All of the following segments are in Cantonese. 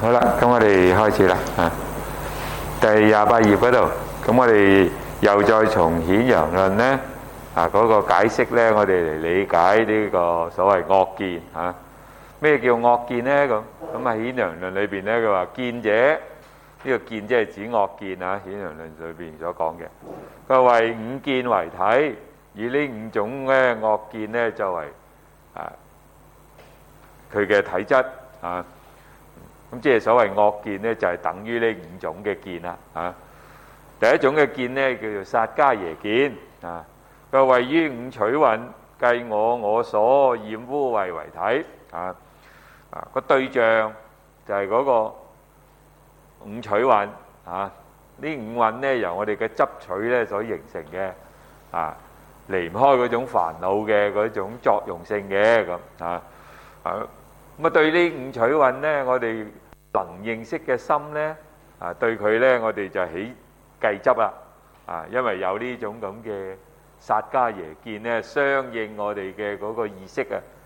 好啦，咁我哋開始啦第28頁嗰度，咁我哋又再從顯揚論呢嗰個解釋呢，我哋嚟理解呢個所謂惡見咩叫惡見呢？咁顯揚論裏邊呢，佢話見者，呢個見即係指惡見顯揚論裏邊所講嘅。佢話為五見為體，以呢五種咧惡見呢作為佢嘅體質咁即係所謂惡見呢，就係等於呢五種嘅見啦第一種嘅見呢，叫做薩迦耶見佢話位於五取蘊，計我所染污穢為體個對象就係嗰個五取蘊呢五蘊呢，由我哋嘅執取呢所形成嘅離唔開嗰種煩惱嘅嗰種作用性嘅咁對呢五取蘊呢，我哋能認識嘅心呢對佢呢，我哋就起計執啦因為有呢種咁嘅薩迦耶見呢，相應我哋嘅嗰個意識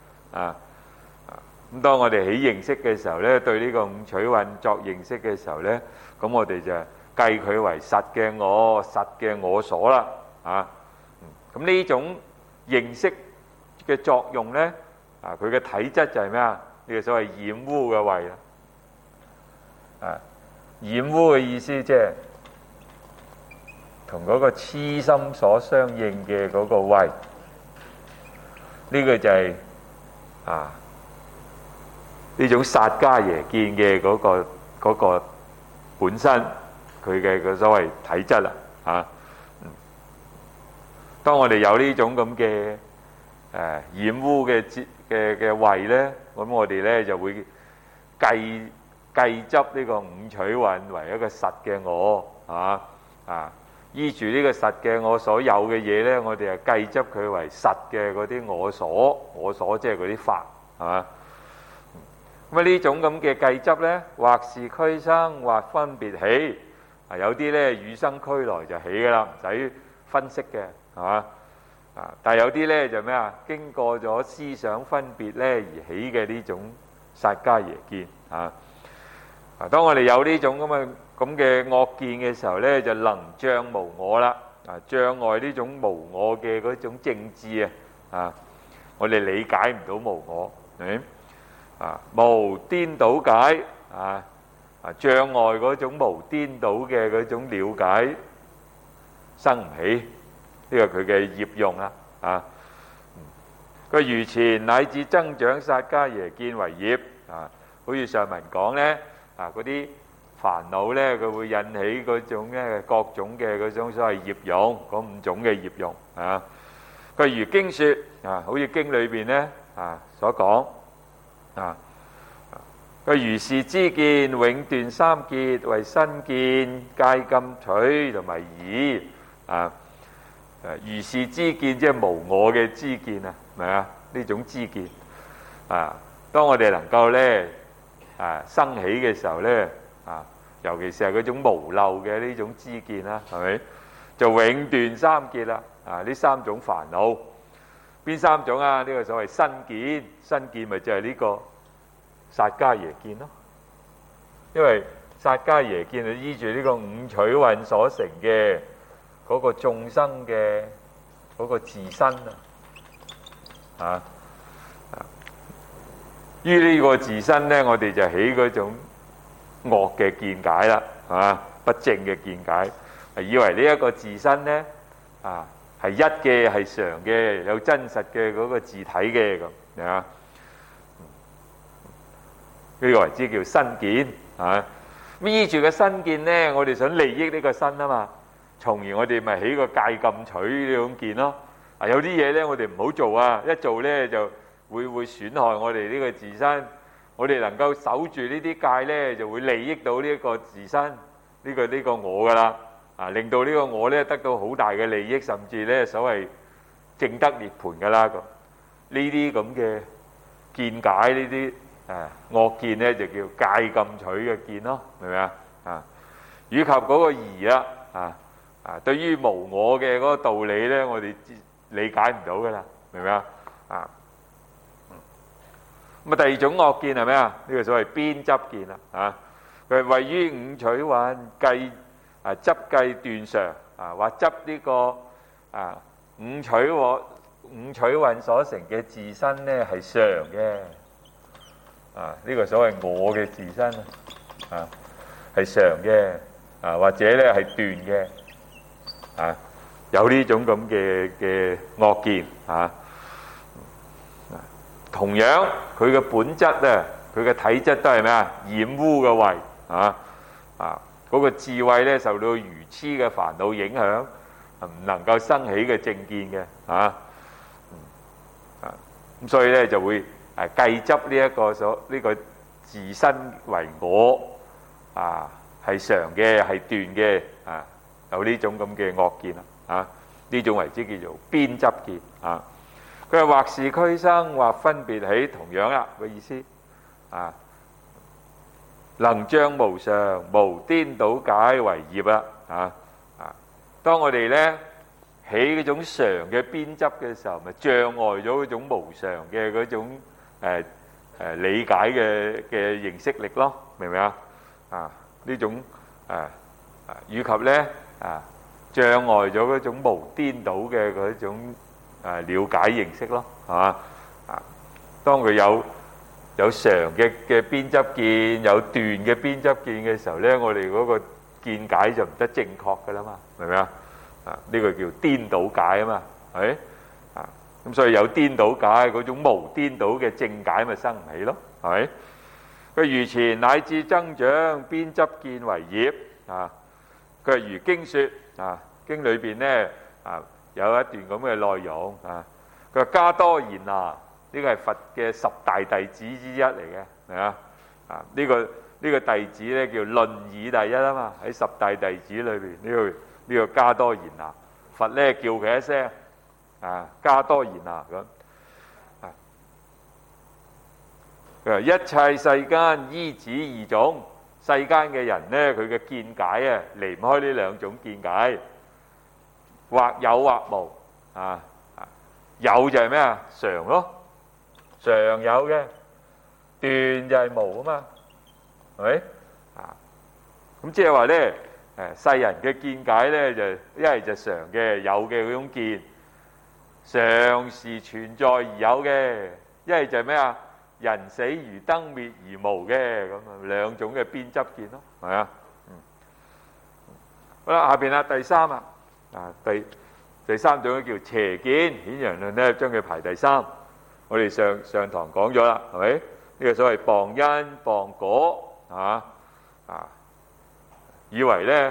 咁當我哋起認識嘅時候呢，對呢個五取蘊作認識嘅時候呢，咁我哋就計佢為實嘅我，實嘅我所啦咁呢種認識嘅作用呢，佢嘅體質就係咩呢個所謂染污嘅穢染污嘅意思即係同嗰個痴心所相應嘅嗰個穢呢個就係呢種薩迦耶見嘅嗰個本身佢嘅所謂體質啦當我哋有呢種咁嘅染污嘅穢呢，咁我哋呢就會計執呢個五取蘊為一個實嘅我依住呢個實嘅我所有嘅嘢呢，我哋計執佢為實嘅嗰啲我所即係嗰啲法咁呢種咁嘅計執呢，或是俱生，或分別起有啲呢與生俱來就起噶啦，唔使分析嘅但係有啲呢就咩經過咗思想分別呢而起嘅呢種薩迦耶見當我哋有呢種咁嘅惡見嘅時候呢，就能障無我啦障礙呢種無我嘅嗰種正知我哋理解唔到無我無顛倒解障礙嗰種無顛倒嘅嗰種了解生唔起呢個佢嘅業用佢如前乃至增長薩迦耶見為業好似上文講呢嗰啲煩惱呢，佢會引起嗰種各種嘅嗰種所謂業用，嗰五種嘅業用佢如經說好似經裏邊呢所講佢如是知見永斷三結，為身見、戒禁取同埋疑如是知見即係無我嘅知見呢種知見當我哋能夠呢生起嘅時候呢尤其是係嗰種無漏嘅呢種知見啦，係咪就永斷三結啦呢三種煩惱邊三種呢個所謂身見，身見咪就係呢個薩迦耶見咯，因為薩迦耶見係依住呢個五取蘊所成嘅嗰個眾生嘅嗰個自身於呢個自身呢，我哋就起嗰種惡嘅見解啦不正嘅見解以為呢一個自身呢係一嘅，係常嘅，有真實嘅嗰個自體嘅咁呢個為之叫身見依住個身見呢，我哋想利益呢個身啊嘛，從而我哋咪起個戒禁取呢種見咯有啲嘢呢，我哋唔好做一做呢就會損害我哋呢個自身，我哋能夠守住呢啲戒呢，就會利益到呢一個自身呢個我噶啦令到呢個我呢得到好大嘅利益，甚至呢所謂證得涅槃噶啦咁呢啲咁嘅見解呢啲惡見呢就叫戒禁取嘅見咯，明唔明以及嗰個疑對於無我嘅嗰個道理呢，我哋理解唔到噶啦，明唔明咁啊，第二種惡見係咩啊？呢個所謂邊執見啦，啊，佢係位於五取蘊計執計斷常或執呢個五取蘊所成嘅自身咧係常嘅，呢個所謂我嘅自身係常嘅，或者咧係斷嘅，有呢種咁嘅惡見同樣佢嘅本質咧，佢嘅體質都係咩啊？染污嘅慧嗰個智慧咧受到愚痴嘅煩惱影響，唔能夠生起嘅正見嘅咁所以咧就會計執呢個自身為我係常嘅係斷嘅有呢種咁嘅惡見呢種為之叫做邊執見佢係或是俱生或分別起，同樣啦個意思能障無常無顛倒解為業啦當我哋咧起嗰種常嘅邊執嘅時候，咪障礙咗嗰種無常嘅嗰種理解嘅認識力咯，明唔明呢種以及咧障礙咗嗰種無顛倒嘅嗰種了解認識咯，係嘛當佢有常嘅邊執見，有斷嘅邊執見嘅時候咧，我哋嗰個見解就唔得正確噶啦嘛，明唔明呢個叫顛倒解啊嘛，係咁所以有顛倒解嗰種無顛倒嘅正解咪生唔起咯，係咪？佢如前乃至增長邊執見為業佢係如經說經裏邊咧有一段咁嘅內容佢話加多言拿呢個係佛嘅十大弟子之一嚟嘅，係嘛呢個弟子咧叫論議第一啊嘛，喺十大弟子裏邊呢個加多言拿，佛咧叫佢一聲加多言拿咁佢話一切世間依止二種，世間嘅人咧佢嘅見解離唔開呢兩種見解，或有或無有就係咩常咯，常有嘅，斷就係無啊嘛，係咪咁即係話咧世人嘅見解咧就一係就常嘅有嘅嗰種見，常時存在而有嘅，一係就係咩人死如燈滅而無嘅，咁兩種嘅邊執見咯，係咪好啦，下邊第三第三種叫邪見，顯揚論咧將佢排第三。我哋上堂講咗啦，係咪？呢個所謂謗因謗果以為咧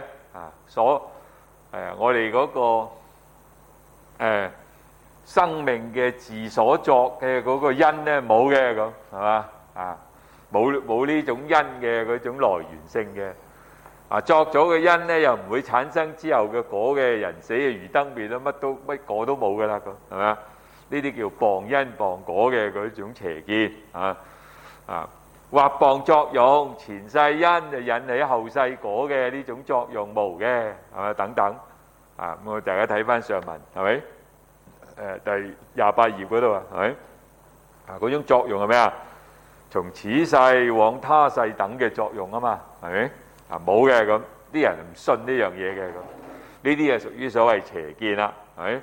我哋嗰個生命嘅自所作嘅嗰個因咧冇嘅咁，係嘛冇呢種因嘅嗰種來源性嘅。作咗嘅因咧，又唔會產生之後嘅果嘅，人死如燈滅啦，乜果都冇噶啦，咁係咪？呢啲叫謗因謗果嘅嗰種邪見或謗作用，前世因就引起後世果嘅呢種作用無嘅，係咪？等等咁我大家睇翻上文係咪？第28頁嗰度係咪？嗰種作用係咩從此世往他世等嘅作用啊嘛，係咪？冇嘅，咁啲人唔信呢樣嘢嘅，咁呢啲係屬於所謂邪見啦，係咪？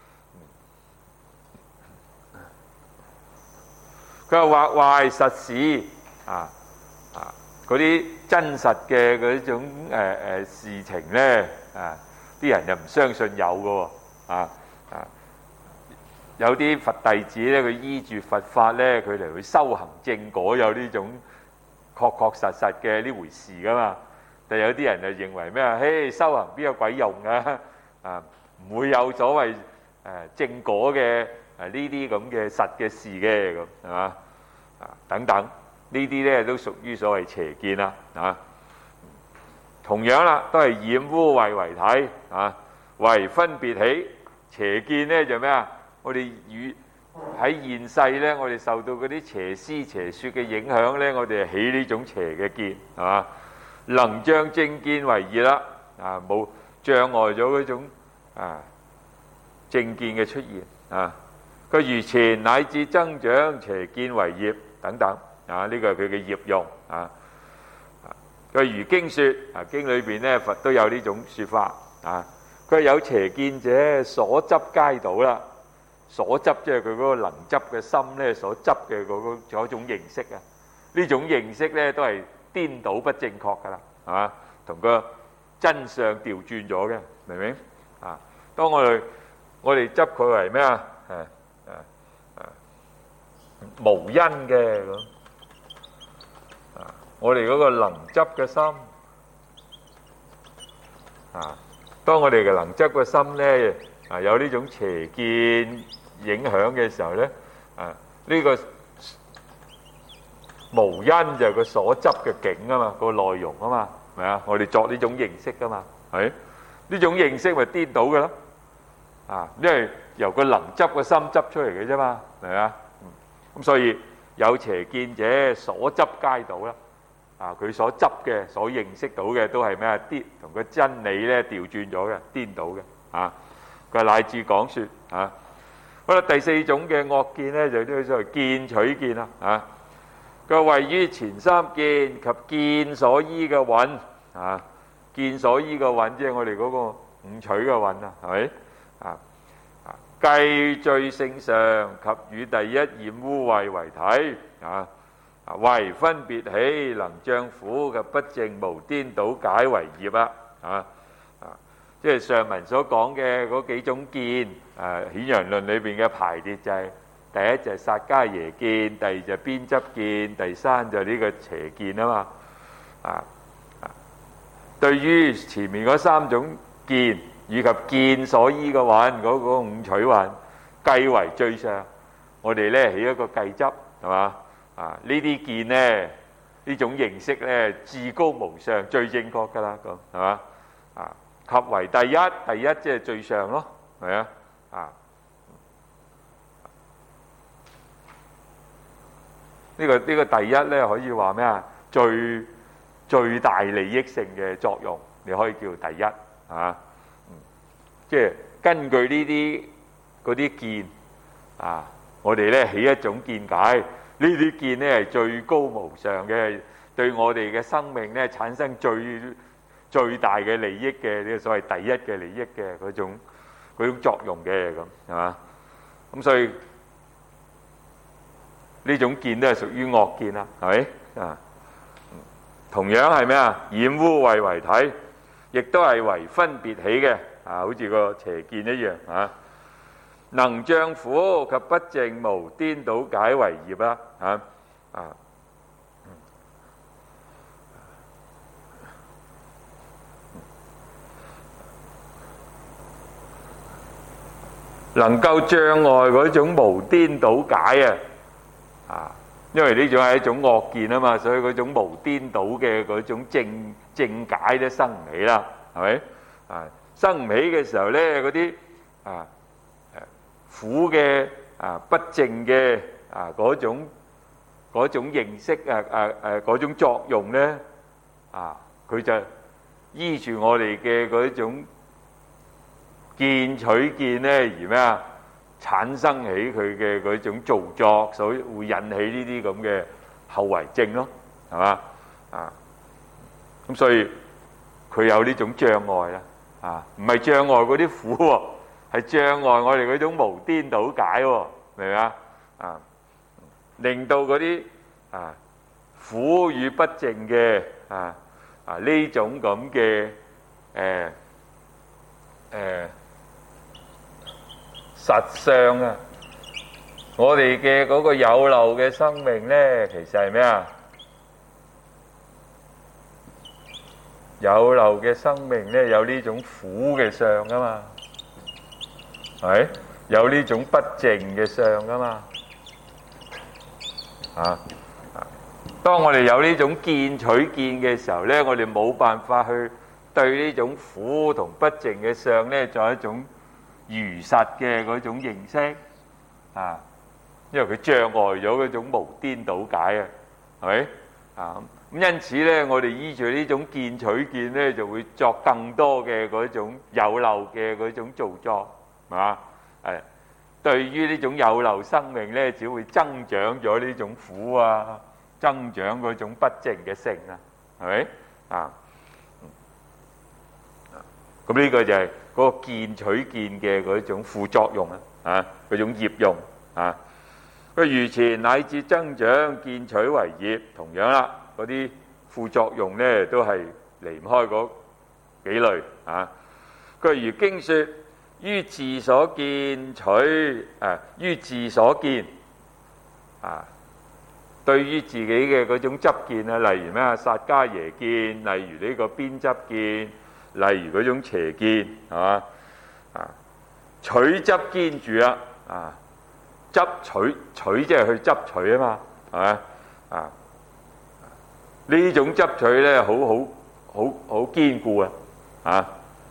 佢話或壞實事嗰啲真實嘅嗰種事情咧啲人又唔相信有嘅喎有啲佛弟子咧，佢依住佛法咧，佢嚟去修行正果，有呢種確實嘅呢回事噶嘛。但有啲人就認為咩嘿，修行邊有鬼用啊？唔會有所謂正果嘅呢啲咁嘅實嘅事嘅，咁係嘛？等等呢啲咧都屬於所謂邪見啦同樣啦，都係染污慧為體為分別起邪見咧就咩我哋喺現世咧，我哋受到嗰啲邪師邪說嘅影響咧，我哋係起呢種邪嘅見，係嘛？能障正見為業啦，冇障礙咗嗰種正見嘅出現佢如前乃至增長邪見為業， 等等啊，呢個係佢嘅業用啊。佢如經説啊，經裏邊咧佛都有呢種説法啊。佢有邪見者，所執皆倒啦。所執即係佢嗰個能執嘅心咧，所執嘅嗰種認識啊。呢種認識咧都係顛倒不正確噶啦，係嘛？同個真相調轉咗嘅，明唔明啊？當我哋執佢為咩啊？無因嘅咁啊！我哋嗰個能執嘅心啊，當我哋嘅能執嘅心咧啊有呢種邪見影響嘅時候咧啊，呢個無因就係個所執嘅境啊嘛，個內容啊嘛，係咪啊？我哋作呢種認識噶嘛，係呢種認識咪顛倒嘅咯啊！因為由個能執嘅心執出嚟嘅啫嘛，係咪啊？咁所以有邪見者，所執皆倒啦。啊，佢所執嘅、所認識到嘅都係咩啊？同個真理咧調轉咗嘅、顛倒嘅啊。佢乃至講説啊，好啦，第四種嘅惡見咧就叫做見取見啦啊。佢位於前三見及見所依嘅蘊啊，見所依嘅蘊即係我哋嗰個五取嘅蘊啊，係咪啊？計最勝上及與第一染污穢為體啊，為分別起能障苦及不淨無顛倒解為業啊！即係上文所講嘅嗰幾種見啊，顯揚論裏邊嘅排列就係第一就係薩迦耶見，第二就係邊執見，第三就係呢個邪見啊嘛對於前面嗰三種見以及見所依嘅蘊嗰個五取蘊計為最上，我哋咧起一個計執係嘛啊？呢啲見咧呢種認識咧至高無上最正確㗎啦，咁係嘛啊？及為第一即係最上咯，係咪啊？呢個第一咧可以話咩啊？最大利益性嘅作用，你可以叫第一啊。即係根據呢啲嗰啲見啊，我哋咧起一種見解，呢啲見咧係最高無上嘅，對我哋嘅生命咧產生最大嘅利益嘅呢個所謂第一嘅利益嘅嗰種作用嘅咁係嘛？咁所以呢種見都係屬於惡見啦，係咪啊？同樣係咩啊？染污穢為體，亦都係為分別起嘅啊，好似個邪見一樣啊。能障苦及不淨無顛倒解為業啦能夠障礙嗰種無顛倒解因為呢種係一種惡見啊嘛，所以嗰種無顛倒嘅嗰種正解都生唔起啦，係咪生唔起嘅時候咧，嗰啲苦嘅不淨嘅嗰種認識嗰種作用咧佢就依住我哋嘅嗰種見取見咧而咩啊？產生起佢嘅嗰種造作，所以會引起呢啲咁嘅後遺症咯，係嘛咁所以佢有呢種障礙啦唔係障礙嗰啲苦喎，係障礙我哋嗰種無顛倒解喎，明唔明令到嗰啲苦與不淨嘅呢種咁嘅實相我哋嘅嗰個有漏嘅生命咧，其實係咩啊？有漏嘅生命咧，有呢種苦嘅相啊嘛，係有呢種不淨嘅相啊嘛當我哋有呢種見取見嘅時候咧，我哋冇辦法去對呢種苦同不淨嘅相咧，作一種如實嘅嗰種認識因為佢障礙咗嗰種無顛倒解係咪咁因此咧，我哋依住呢種見取見咧，就會作更多嘅嗰種有漏嘅嗰種造作對於呢種有漏生命咧，只會增長咗呢種苦啊，增長嗰種不淨嘅性啊，係咪啊？咁呢個就係嗰個見取見嘅嗰種副作用啊，嗰種業用啊。佢如前乃至增長見取為業，同樣啦，嗰啲副作用咧都係離唔開嗰幾類啊。佢如經說於自所見取於自所見啊，對於自己嘅嗰種執見啊，例如咩薩迦耶見，例如呢個邊執見，例如嗰種邪見，係嘛啊？取執堅住啦啊！執取即係去執取啊嘛，係咪啊？呢種執取咧，好堅固啊！啊，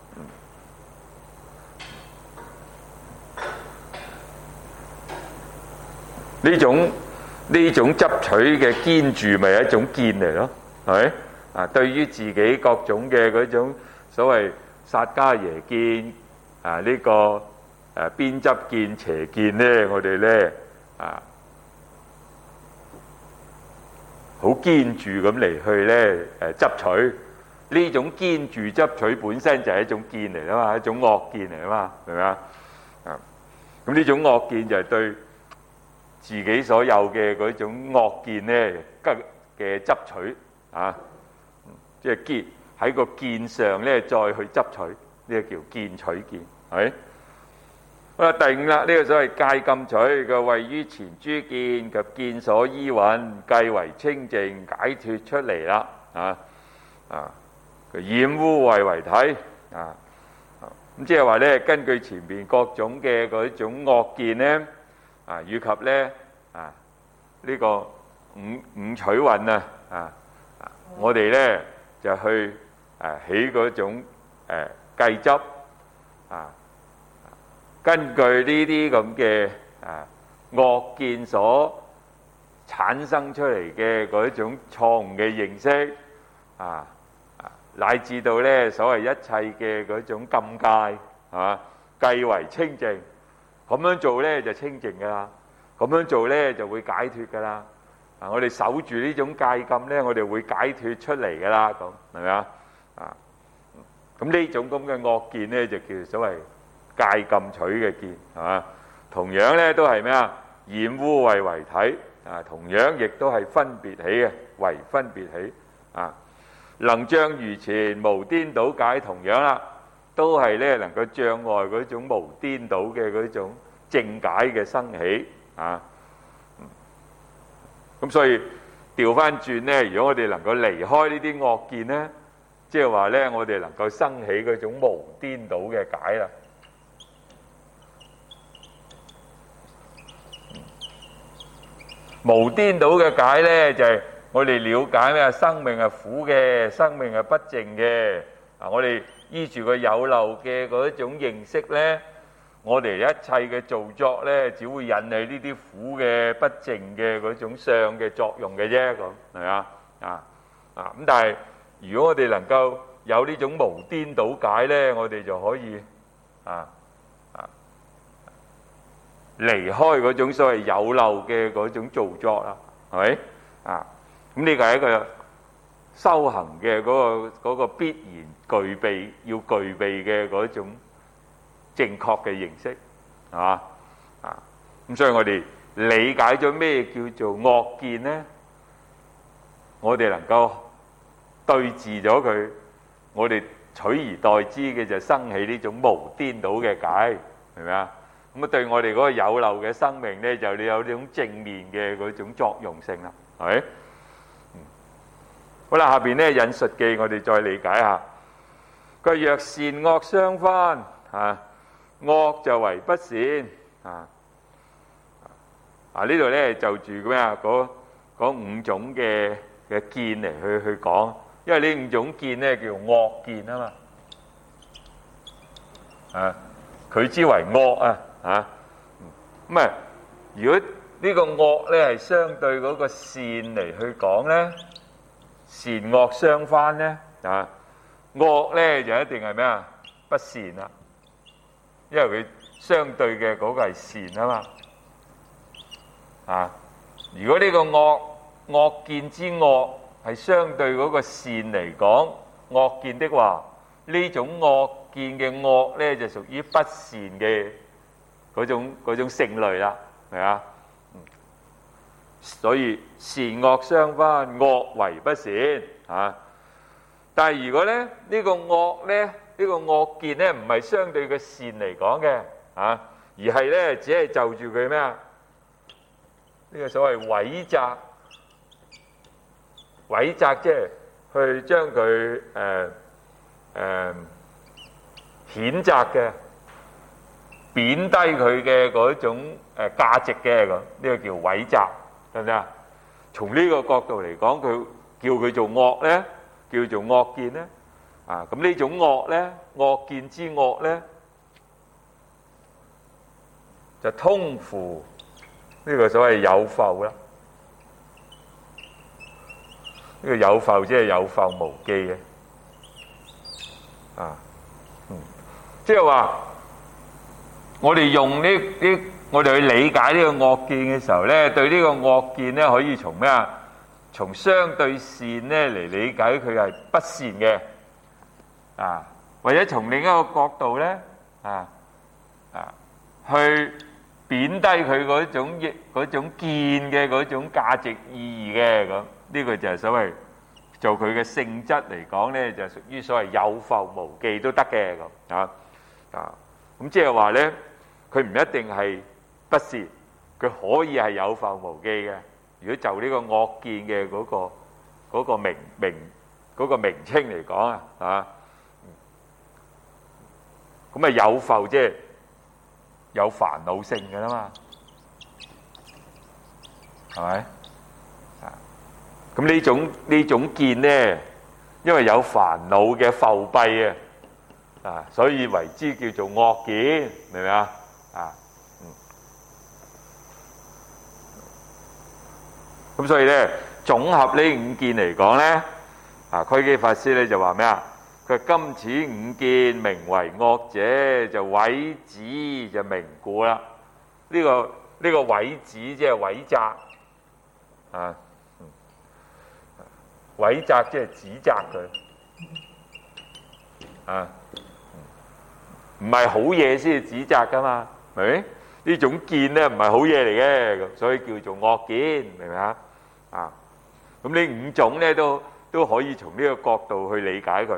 呢種執取嘅堅住，咪係一種見嚟咯，係咪啊？對於自己各種嘅嗰種所謂薩迦耶見啊，呢個邊執見、邪見咧，我哋咧好堅住咁嚟去咧執取。呢種堅住執取本身就係一種見嚟啊嘛，一種惡見嚟啊嘛，明唔明啊？咁呢種惡見就係對自己所有嘅嗰種惡見咧嘅執取啊，即係見喺個見上咧再去執取，呢個叫見取見，係咪？好啦，第五啦，呢個所謂戒禁取嘅，謂於前諸見及見所依蘊，計為清淨解脫出嚟啦，染污穢為體啊，咁即係話咧，根據前邊各種嘅嗰種惡見咧啊，以及咧呢個五取蘊我哋咧就去起嗰種計執根據呢啲咁嘅惡見所產生出嚟嘅嗰種錯誤嘅認識乃至到咧所謂一切嘅嗰種禁戒計為清淨，咁樣做咧就清淨噶啦，咁樣做咧就會解脫噶啦。我哋守住呢種戒禁咧，我哋會解脫出嚟噶啦，咁係咪啊？咁呢種咁嘅惡見咧，就叫所謂戒禁取嘅見，係嘛？同樣咧都係咩啊？染污穢為體同樣亦都係分別起嘅，為分別起能障如前無顛倒解，同樣啦，都係咧能夠障礙嗰種無顛倒嘅嗰種正解嘅生起咁所以調翻轉咧，如果我哋能夠離開呢啲惡見咧，即係話咧，我哋能夠生起嗰種無顛倒嘅解啦。無顛倒嘅解咧，就係我哋了解咩？生命係苦嘅，生命係不淨嘅。我哋依住個有漏嘅嗰一種認識咧，我哋一切嘅造作咧，只會引起呢啲苦嘅不淨嘅嗰種相嘅作用嘅啫，咁係咪啊？咁但係如果我哋能夠有呢種無顛倒解咧，我哋就可以離開嗰種所謂有漏嘅嗰種造作啦，係咪咁呢個係一個修行嘅嗰個必然要具備嘅嗰種正確嘅認識，係嘛咁所以我哋理解咗咩叫做惡見呢？我哋能夠對治咗佢，我哋取而代之嘅就生起呢種無顛倒嘅解，係咪啊？咁對我哋嗰個有漏嘅生命咧，就你有呢種正面嘅嗰種作用性啦，係咪？好啦，下邊咧引述記，我哋再理解下。佢若善惡相翻惡就為不善呢度咧就住咩啊？嗰五種嘅見嚟去講，因為呢五種見咧叫惡見啊嘛佢之為惡咁如果呢個惡咧係相對嗰個善嚟去講咧，善惡相翻咧惡咧就一定係咩啊？不善啦，因為佢相對嘅嗰個係善啊嘛。如果呢個惡見之惡係相對嗰個善嚟講惡見的話，呢種惡見嘅惡呢，就屬於不善嘅嗰種性類啦，係啊。所以善惡相分，惡為不善啊。但係如果咧呢個惡咧，呢個惡見咧唔係相對嘅善嚟講嘅啊，而係咧只係就住佢咩啊？呢個所謂毀責，毀責即係去將佢譴責嘅、貶低佢嘅嗰種價值嘅咁，呢個叫毀責，得唔得啊？從呢個角度嚟講，佢叫佢做惡咧，叫做惡見咧。啊，咁呢種惡咧，惡見之惡咧，就通乎呢個所謂有覆啦。呢個有覆即係有覆無記嘅。即係話我哋用我哋去理解呢個惡見嘅時候咧，對呢個惡見咧可以從咩啊？從相對善咧嚟理解佢係不善嘅啊，或者從另一個角度咧去貶低佢嗰種見嘅嗰種價值意義嘅咁，呢個就係所謂做佢嘅性質嚟講咧，就屬於所謂有覆無記都得嘅咁啊。咁即係話咧，佢唔一定係不善，佢可以係有覆無記嘅。如果就呢個惡見嘅嗰個名稱嚟講啊，咁啊有覆即係有煩惱性嘅啦嘛，係咪？咁呢種見咧，因為有煩惱嘅覆蔽所以為之叫做惡見，明唔明啊？咁所以咧，總合呢五見嚟講咧，窺基法師咧就話咩啊？佢今此五見名為惡者，就毀指就明故啦。呢個毀指即係毀責毀責即係指責佢唔係好嘢先至指責噶嘛，係咪？呢種見咧唔係好嘢嚟嘅，所以叫做惡見，明唔明啊？咁呢五種咧都可以從呢個角度去理解佢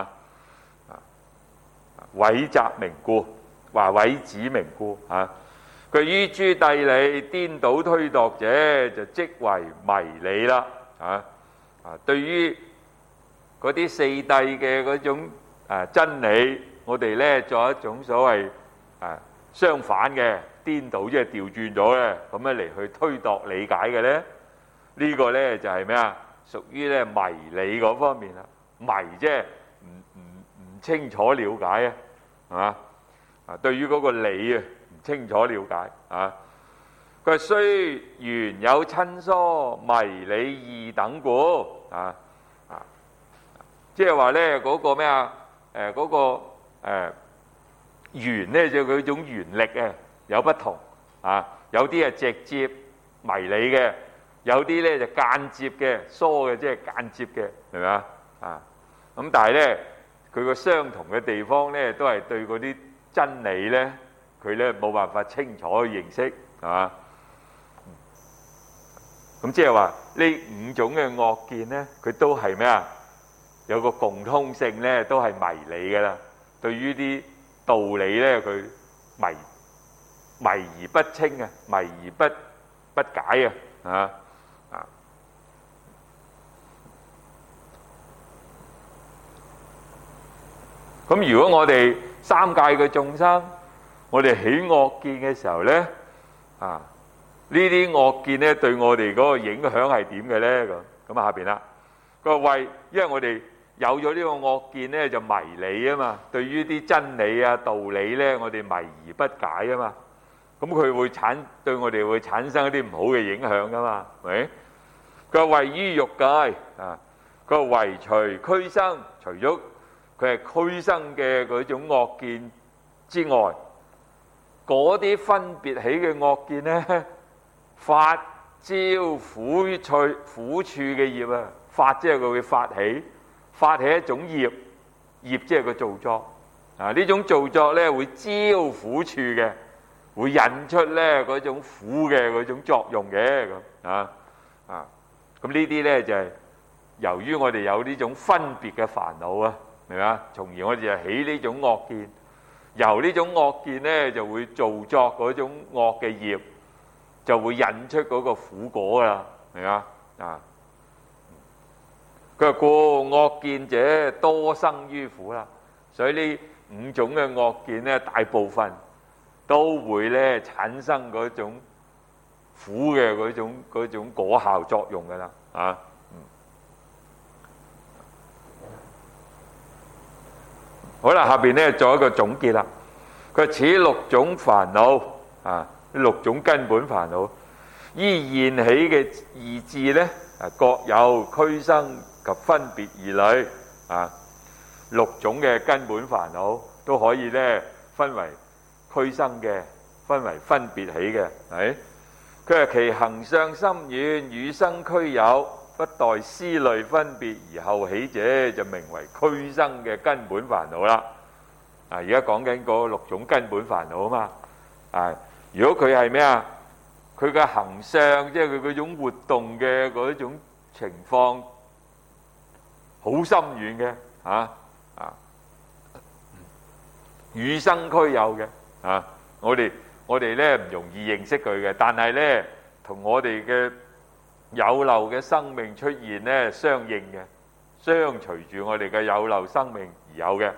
毀責明故，話毀指明故佢於諸諦理顛倒推度者，就即為迷理啦對於嗰啲四諦嘅嗰種真理，我哋咧作一種所謂相反嘅顛倒，即係調轉咗咧，咁樣嚟去推度理解嘅咧，呢個咧就係咩啊？屬於咧迷理嗰方面啦，迷即係唔清楚了解係嘛？對於嗰個理唔清楚了解佢雖原有親疏，迷理異等故即係話咧嗰個咩嗰個緣咧，就佢種緣力有不同有啲係直接迷理嘅，有啲咧就間接嘅疏嘅，即係間接嘅，係咪咁但係咧，佢個相同嘅地方咧，都係對嗰啲真理咧，佢咧冇辦法清楚去認識，係嘛？咁即係話呢五種嘅惡見咧，佢都係咩有個共通性咧，都係迷理㗎啦。對於啲道理咧，佢迷而不清迷而不解咁如果我哋三界嘅眾生，我哋起惡見嘅時候咧，呢啲惡見咧對我哋嗰個影響係點嘅咧？咁下邊啦，佢話為，因為我哋有咗呢個惡見咧，就迷理啊嘛。對於啲真理道理咧，我哋迷而不解啊嘛。咁佢會對我哋會產生一啲唔好嘅影響噶嘛？係咪？佢話為於欲界佢話唯除俱生，除咗佢係俱生嘅嗰種惡見之外， 嗰啲分別起嘅惡見呢，發招苦處嘅業啊！發即係佢會發起一種業即係個造作啊！呢種造作呢，會招苦處嘅，會引出呢嗰種苦嘅嗰種作用嘅咁啊！咁呢啲呢，就係由於我哋有呢種分別嘅煩惱啊，明嘛？從而我哋就起呢種惡見，由呢種惡見呢，就會造作嗰種惡嘅業，就會引出嗰個苦果啦，明嘛？佢話故惡見者多生於苦啦，所以呢5種嘅惡見呢，大部分都會呢產生嗰種苦嘅嗰種果效作用噶啦，好啦，下邊呢做一個總結啦。佢話此6種煩惱呢6種根本煩惱，依現起嘅二智呢，各有俱生及分別二類6種嘅根本煩惱都可以呢分為俱生嘅，分為分別起嘅，係。佢話其行相深遠，與生俱有，不待思慮分別而後起者，就名為俱生嘅根本煩惱啦。而家講緊嗰6種根本煩惱啊嘛。如果佢係咩啊？佢嘅行相，即係佢嗰種活動嘅嗰種情況，好深遠嘅與生俱有嘅我哋咧唔容易認識佢嘅，但係咧同我哋嘅有漏嘅生命出現咧相應嘅，相隨住我哋嘅有漏生命而有嘅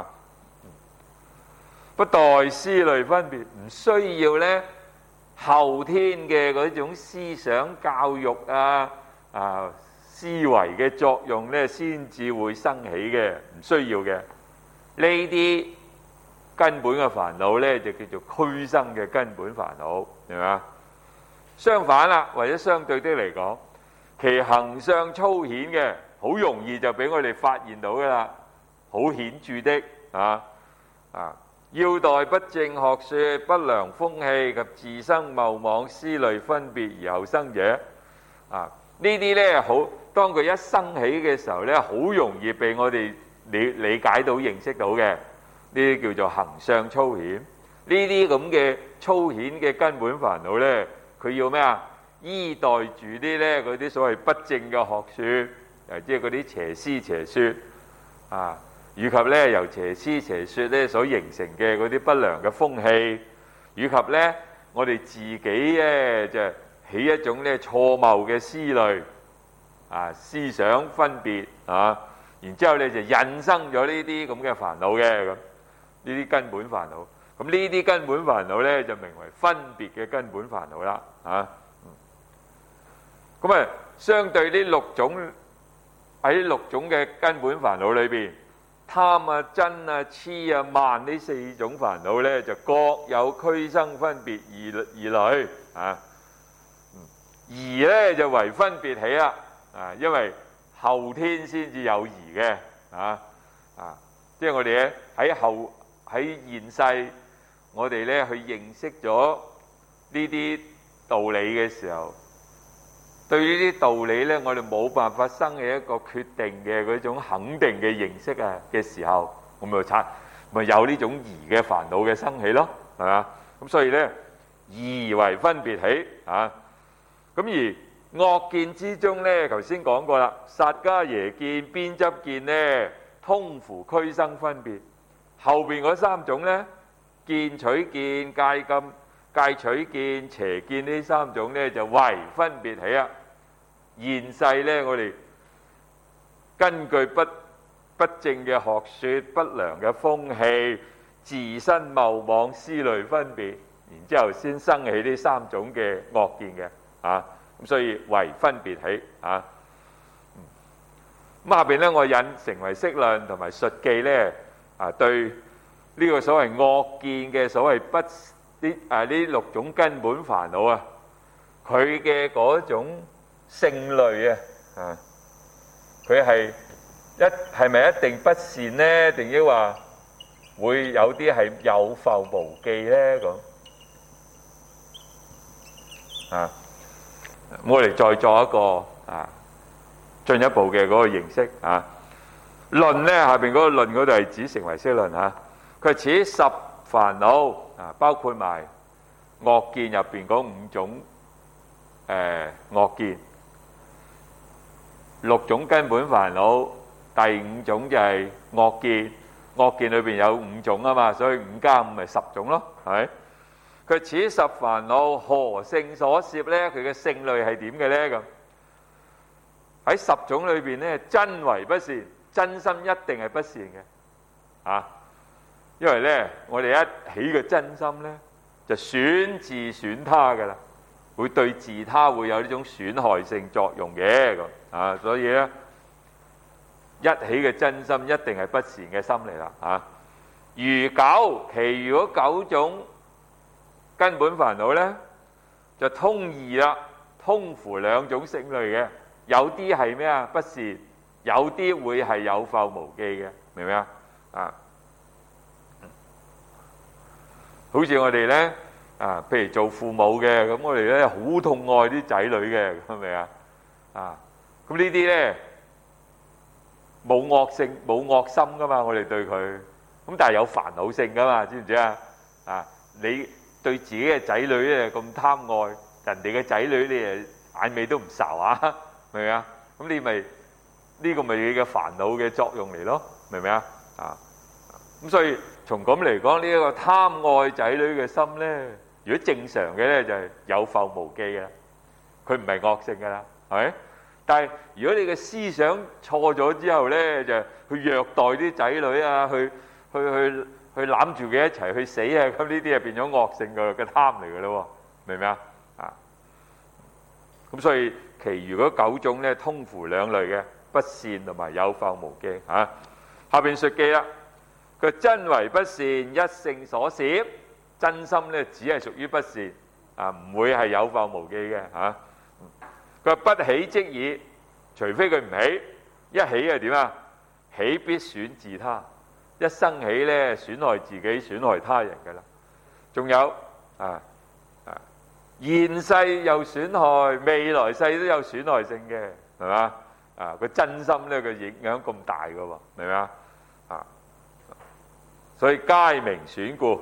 不待思慮分別，唔需要咧後天嘅嗰種思想教育思維嘅作用咧，先至會生起嘅，唔需要嘅。呢啲根本嘅煩惱咧，就叫做俱生嘅根本煩惱，係咪啊？相反啦，或者相對的嚟講，其行相粗顯嘅，好容易就俾我哋發現到噶啦，好顯著的要待不正學說、不良風氣及自生謬妄思慮分別而後生者呢啲咧好，當佢一生起嘅時候咧，好容易被我哋理解到、認識到嘅，呢啲叫做行相粗顯。呢啲咁嘅粗顯嘅根本煩惱咧，佢要咩啊？依待住啲咧嗰啲所謂不正嘅學說，即係嗰啲邪師邪說以及咧由邪師邪說咧所形成嘅嗰啲不良嘅風氣，以及咧我哋自己咧就起一種咧錯謬嘅思慮思想分別然之後咧就引生咗呢啲咁嘅煩惱嘅咁，呢啲根本煩惱。咁呢啲根本煩惱咧就名為分別嘅根本煩惱啦咁相對呢6種，喺6種嘅根本煩惱裏邊，貪瞋痴慢呢4種煩惱咧就各有俱生分別二類疑咧就為分別起啦因為後天先至有疑嘅即係我哋喺現世，我哋咧去認識咗呢啲道理嘅時候，對呢啲道理咧，我哋冇辦法生起一個決定嘅嗰種肯定嘅認識嘅時候，我咪有呢種疑嘅煩惱嘅生起咯，係嘛？咁所以咧，疑為分別起咁而惡見之中咧，頭先講過啦，薩迦耶見、邊執見咧，通乎俱生分別。後邊嗰3種咧，見取見、戒取見、邪見呢3種咧，就為分別起啊。現世咧，我哋根據不正嘅學說、不良嘅風氣、自身謬妄思慮分別，然之後先生起呢3種嘅惡見嘅咁所以為分別起咁下邊咧，我引成唯識論同埋述記咧對呢個所謂惡見嘅所謂呢6種根本煩惱佢嘅嗰種性類佢係咪一定不善呢？定抑或會有啲係有覆無記呢？咁啊。我哋再作一個進一步嘅嗰個認識啊。論呢，下邊嗰個論嗰度係指成唯識論嚇。佢係此十煩惱包括埋惡見入邊嗰五種惡見，六種根本煩惱，第五種就係惡見。惡見裏邊有五種啊嘛，所以5加5咪10種咯，係咪？佢此十煩惱何性所攝呢？佢嘅性類係點嘅呢？咁喺10種裏邊呢，真為不善，真心一定係不善嘅因為呢，我哋一起嘅真心呢，就損自損他噶啦，會對自他會有呢種損害性作用嘅咁所以呢，一起嘅真心一定係不善嘅心嚟啦如九，其餘嗰9種根本煩惱呢，就通義啦，通乎2種性類嘅，有啲係咩不善，有啲會係有覆無記嘅，明唔明好似我哋呢，譬如做父母嘅，咁我哋呢好痛愛啲仔女嘅，係咪咁呢啲呢，冇惡性冇惡心噶嘛，我哋對佢，咁但係有煩惱性噶嘛，知唔知你對自己嘅仔女咧咁貪愛，人哋嘅仔女你眼尾都唔睄明唔明咁你咪呢個咪你嘅煩惱嘅作用嚟咯，明唔明咁所以從咁嚟講，呢一個貪愛仔女嘅心咧，如果正常嘅咧就係有覆無記嘅啦，佢唔係惡性嘅啦，係咪？但係如果你嘅思想錯咗之後咧，就去虐待啲仔女去攬住佢一齊去死咁呢啲係變咗惡性嘅貪嚟嘅咯，明唔明咁所以其餘嗰9種咧，通乎2類嘅，不善同埋有覆無記下邊述記啦，佢真為不善，一性所攝，真心咧只係屬於不善唔會係有覆無記嘅佢話不起即已，除非佢唔起，一起係點起必損自他，一生起咧損害自己、損害他人嘅啦。仲有現世又損害，未來世都有損害性嘅，係嘛？個真心咧個影響咁大嘅喎，明唔明所以皆名損故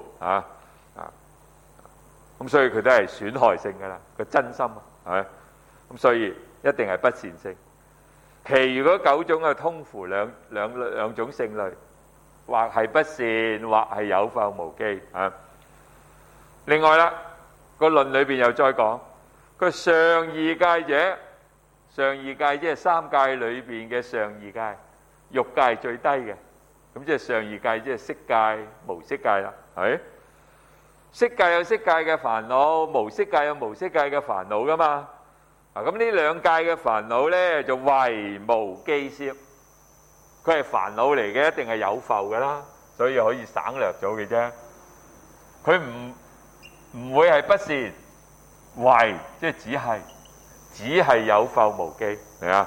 咁所以佢都係損害性嘅啦，個真心係咪？咁所以一定係不善性。其餘嗰9種係通乎兩種性類，或係不善，或係有覆無記另外啦，個論裏邊又再講，佢上二界者，上二界即係3界裏邊嘅上二界，欲界最低嘅，咁即係上二界即係色界、無色界啦，係咪？色界有色界嘅煩惱，無色界有無色界嘅煩惱噶嘛。咁呢2界嘅煩惱呢，就唯無記攝，佢係煩惱嚟嘅，一定係有覆噶啦，所以可以省略咗嘅啫。佢唔會係不善，唯即係只係有覆無記，明啊？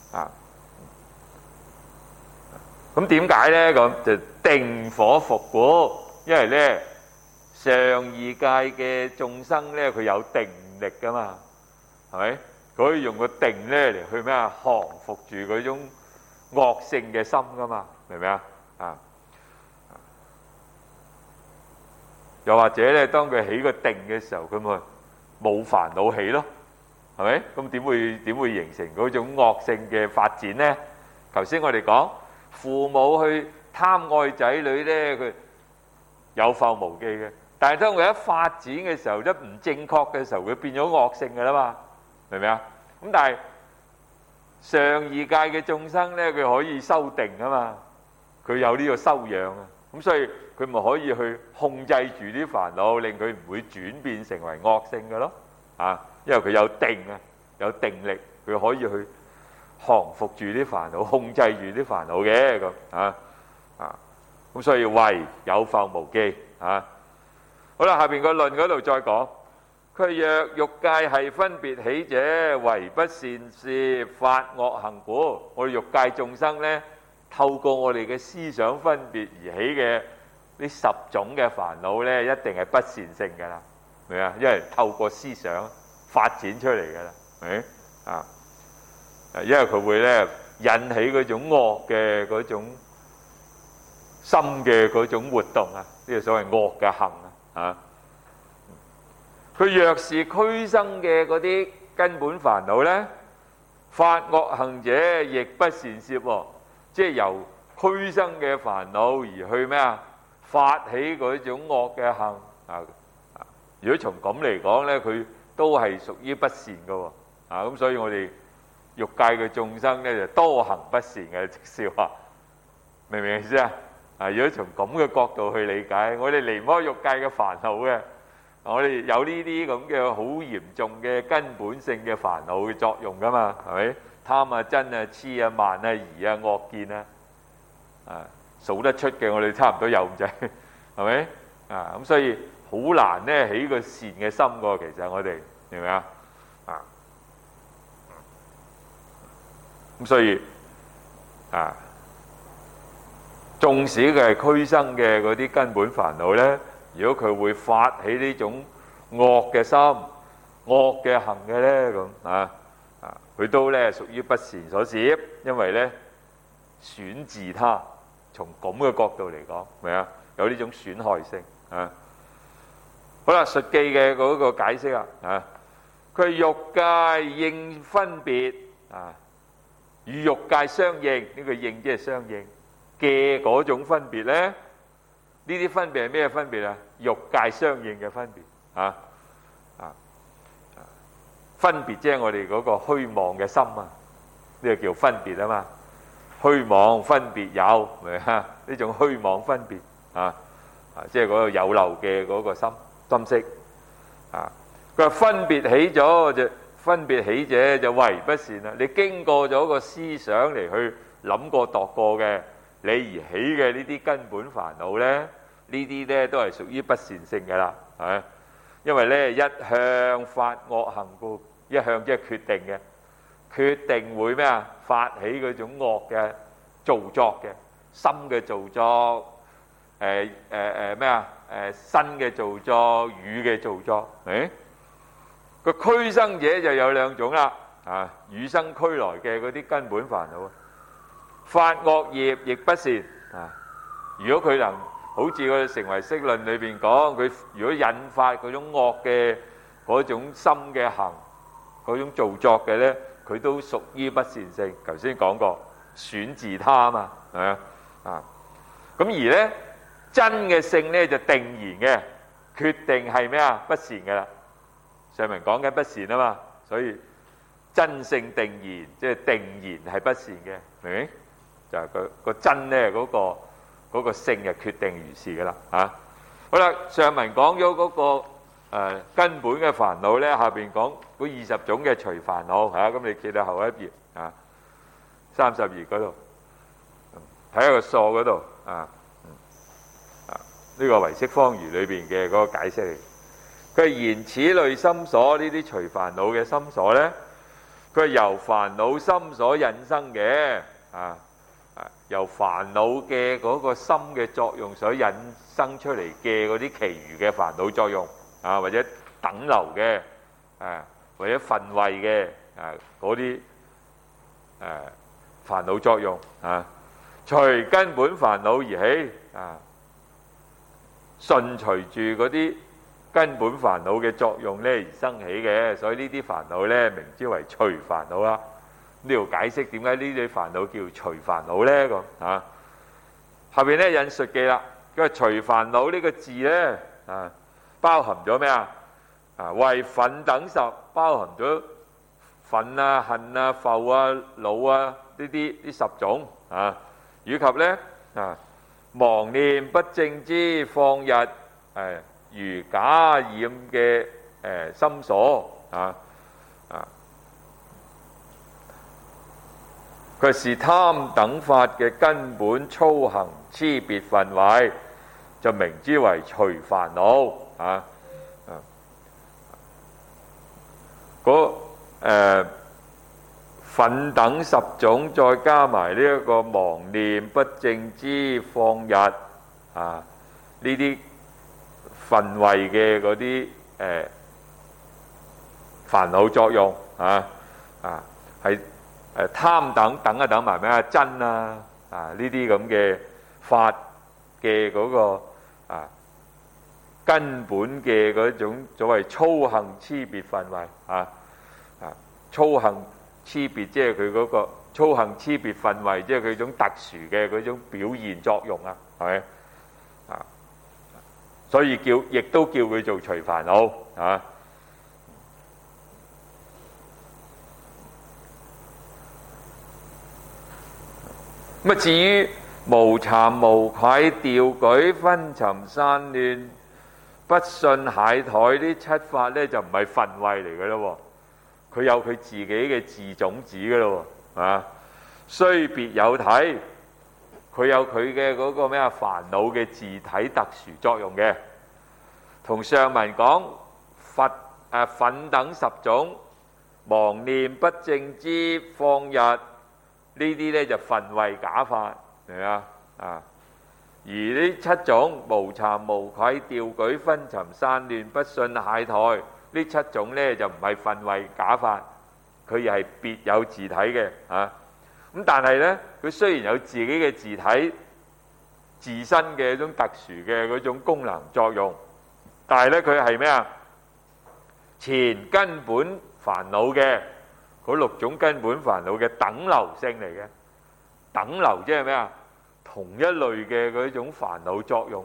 咁點解呢？咁就定火伏故，因為呢上二界嘅眾生呢，佢有定力噶嘛，係咪？可以用個定咧嚟去咩降服住嗰種惡性嘅心噶嘛，明唔明又或者咧，當佢起個定嘅時候，佢咪冇煩惱起咯，係咪？咁點會形成嗰種惡性嘅發展呢？頭先我哋講父母去貪愛仔女咧，佢有覆無記嘅，但係當佢一發展嘅時候，一唔正確嘅時候，佢變咗惡性嘅啦嘛。明唔明咁但係上二界嘅眾生呢，佢可以修定啊嘛，佢有呢個修養咁所以佢咪可以去控制住啲煩惱，令佢唔會轉變成為惡性嘅咯。因為佢有定有定力，佢可以去降服住啲煩惱，控制住啲煩惱嘅咁所以唯有覆無記好啦，下邊個論嗰度再講。佢若欲界係分別起者，為不善攝發惡行故。我哋欲界眾生呢，透過我哋嘅思想分別而起嘅呢10種嘅煩惱呢，一定係不善性噶啦，明唔明啊？因為透過思想發展出嚟㗎啦，係啊，因為佢會咧引起嗰種惡嘅嗰種心嘅嗰種活動啊，呢個所謂惡嘅行啊，佢若是俱生嘅嗰啲根本煩惱咧，發惡行者亦不善攝喎，即係由俱生嘅煩惱而去咩啊？發起嗰種惡嘅行啊！如果從咁嚟講咧，佢都係屬於不善嘅喎啊！咁所以我哋欲界嘅眾生咧就多行不善嘅，即係話明唔明意思啊？啊！如果從咁嘅角度去理解，我哋離唔開欲界嘅煩惱嘅，我哋有呢啲咁嘅好嚴重嘅根本性嘅煩惱嘅作用噶嘛，係咪？貪啊、嗔啊、痴啊、慢啊、疑啊、惡見啊，啊數得出嘅，我哋差唔多有咁滯，係咪？啊咁所以好難咧起個善嘅心㗎，其實我哋明唔明啊？啊咁所以啊，縱使佢係俱生嘅嗰啲根本煩惱咧，如果佢會發起呢種惡嘅心、惡嘅行嘅咧，咁佢都咧屬於不善所攝，因為咧損自他。從咁嘅角度嚟講，明啊？有呢種損害性啊。好啦，述記嘅嗰個解釋啊，佢欲界應分別啊，與欲界相應，呢個應即係相應嘅嗰種分別咧，呢啲分別係咩分別啊？欲界相應嘅分別啊，分別即係我哋嗰個虛妄嘅心啊，呢個叫分別啊嘛。虛妄分別有，明啊？呢種虛妄分別即係嗰個有漏嘅嗰個心識啊。佢話分別起咗就分別起者就為不善啦。你經過咗個思想嚟去諗過度過嘅，你而起嘅呢啲根本煩惱咧，呢啲咧都係屬於不善性嘅啦，係因為咧一向發惡行故，一向即係決定嘅。決定會咩啊？發起嗰種惡嘅造作嘅心嘅造作，咩啊？身嘅造作，語嘅造作，個俱生者就有兩種啦，與生俱來嘅嗰啲根本煩惱，發惡業亦不善啊！如果佢能好似佢成唯識論裏邊講，佢如果引發嗰種惡嘅嗰種心嘅行，嗰種造作嘅咧，佢都屬於不善性。頭先講過損自他啊嘛，係咪啊？咁而咧真嘅性咧就定然嘅，決定係咩啊？不善嘅啦。上文講緊不善啊嘛，所以真性定然，即係定然係不善嘅，明唔明？就係個真咧嗰個性就決定如是嘅啦。好啦，上文講咗嗰個根本嘅煩惱咧，下邊講嗰20種嘅隨煩惱嚇，咁你記到後一頁32嗰度，睇下個數嗰度呢個唯識方義裏邊嘅嗰個解釋嚟。佢言此類心所呢啲隨煩惱嘅心所咧，佢係由煩惱心所引生嘅由煩惱嘅嗰個心嘅作用所引生出嚟嘅嗰啲其餘嘅煩惱作用或者等流嘅或者分位嘅嗰啲煩惱作用隨根本煩惱而起順隨住嗰啲根本煩惱嘅作用咧而生起嘅，所以呢啲煩惱咧名之為隨煩惱啦。呢度解釋點解呢啲煩惱叫隨煩惱咧咁後邊咧引述記啦，佢話隨煩惱呢個字咧包含咗咩為忿等十，包含咗忿啊、恨啊、覆啊、惱啊呢10種以及咧妄念不正之放逸如假染嘅心所佢是貪等法嘅根本粗行差別分位，就名之為隨煩惱忿等10種，再加埋呢一個妄念不正之放逸呢啲分位嘅嗰啲煩惱作用係貪等埋咩真呢啲咁嘅法嘅嗰個根本嘅嗰種所謂粗行差別分位粗行差別即係佢嗰個粗行差別分位，即係佢種特殊嘅嗰種表現作用係咪所以亦都叫佢做除煩惱咁至於無慚無愧、掉舉、昏沉、散亂、不信、懈怠呢七法呢，就唔係分位嚟嘅咯，佢有佢自己嘅自種子嘅咯雖別有體，佢有佢嘅嗰個咩煩惱嘅自體特殊作用嘅，同上文講忿等十種、妄念、不正知、放逸呢啲呢就分位假法，明唔明而呢七種無慚無愧、掉舉、昏沉、散亂、不信、懈怠呢七種呢就唔係分位假法，佢又係別有自體嘅咁但係呢，佢雖然有自己嘅自體自身嘅一種特殊嘅嗰種功能作用，但係呢，佢係咩前根本煩惱嘅嗰六種根本煩惱嘅等流性嚟嘅，等流即係咩同一類嘅嗰種煩惱作用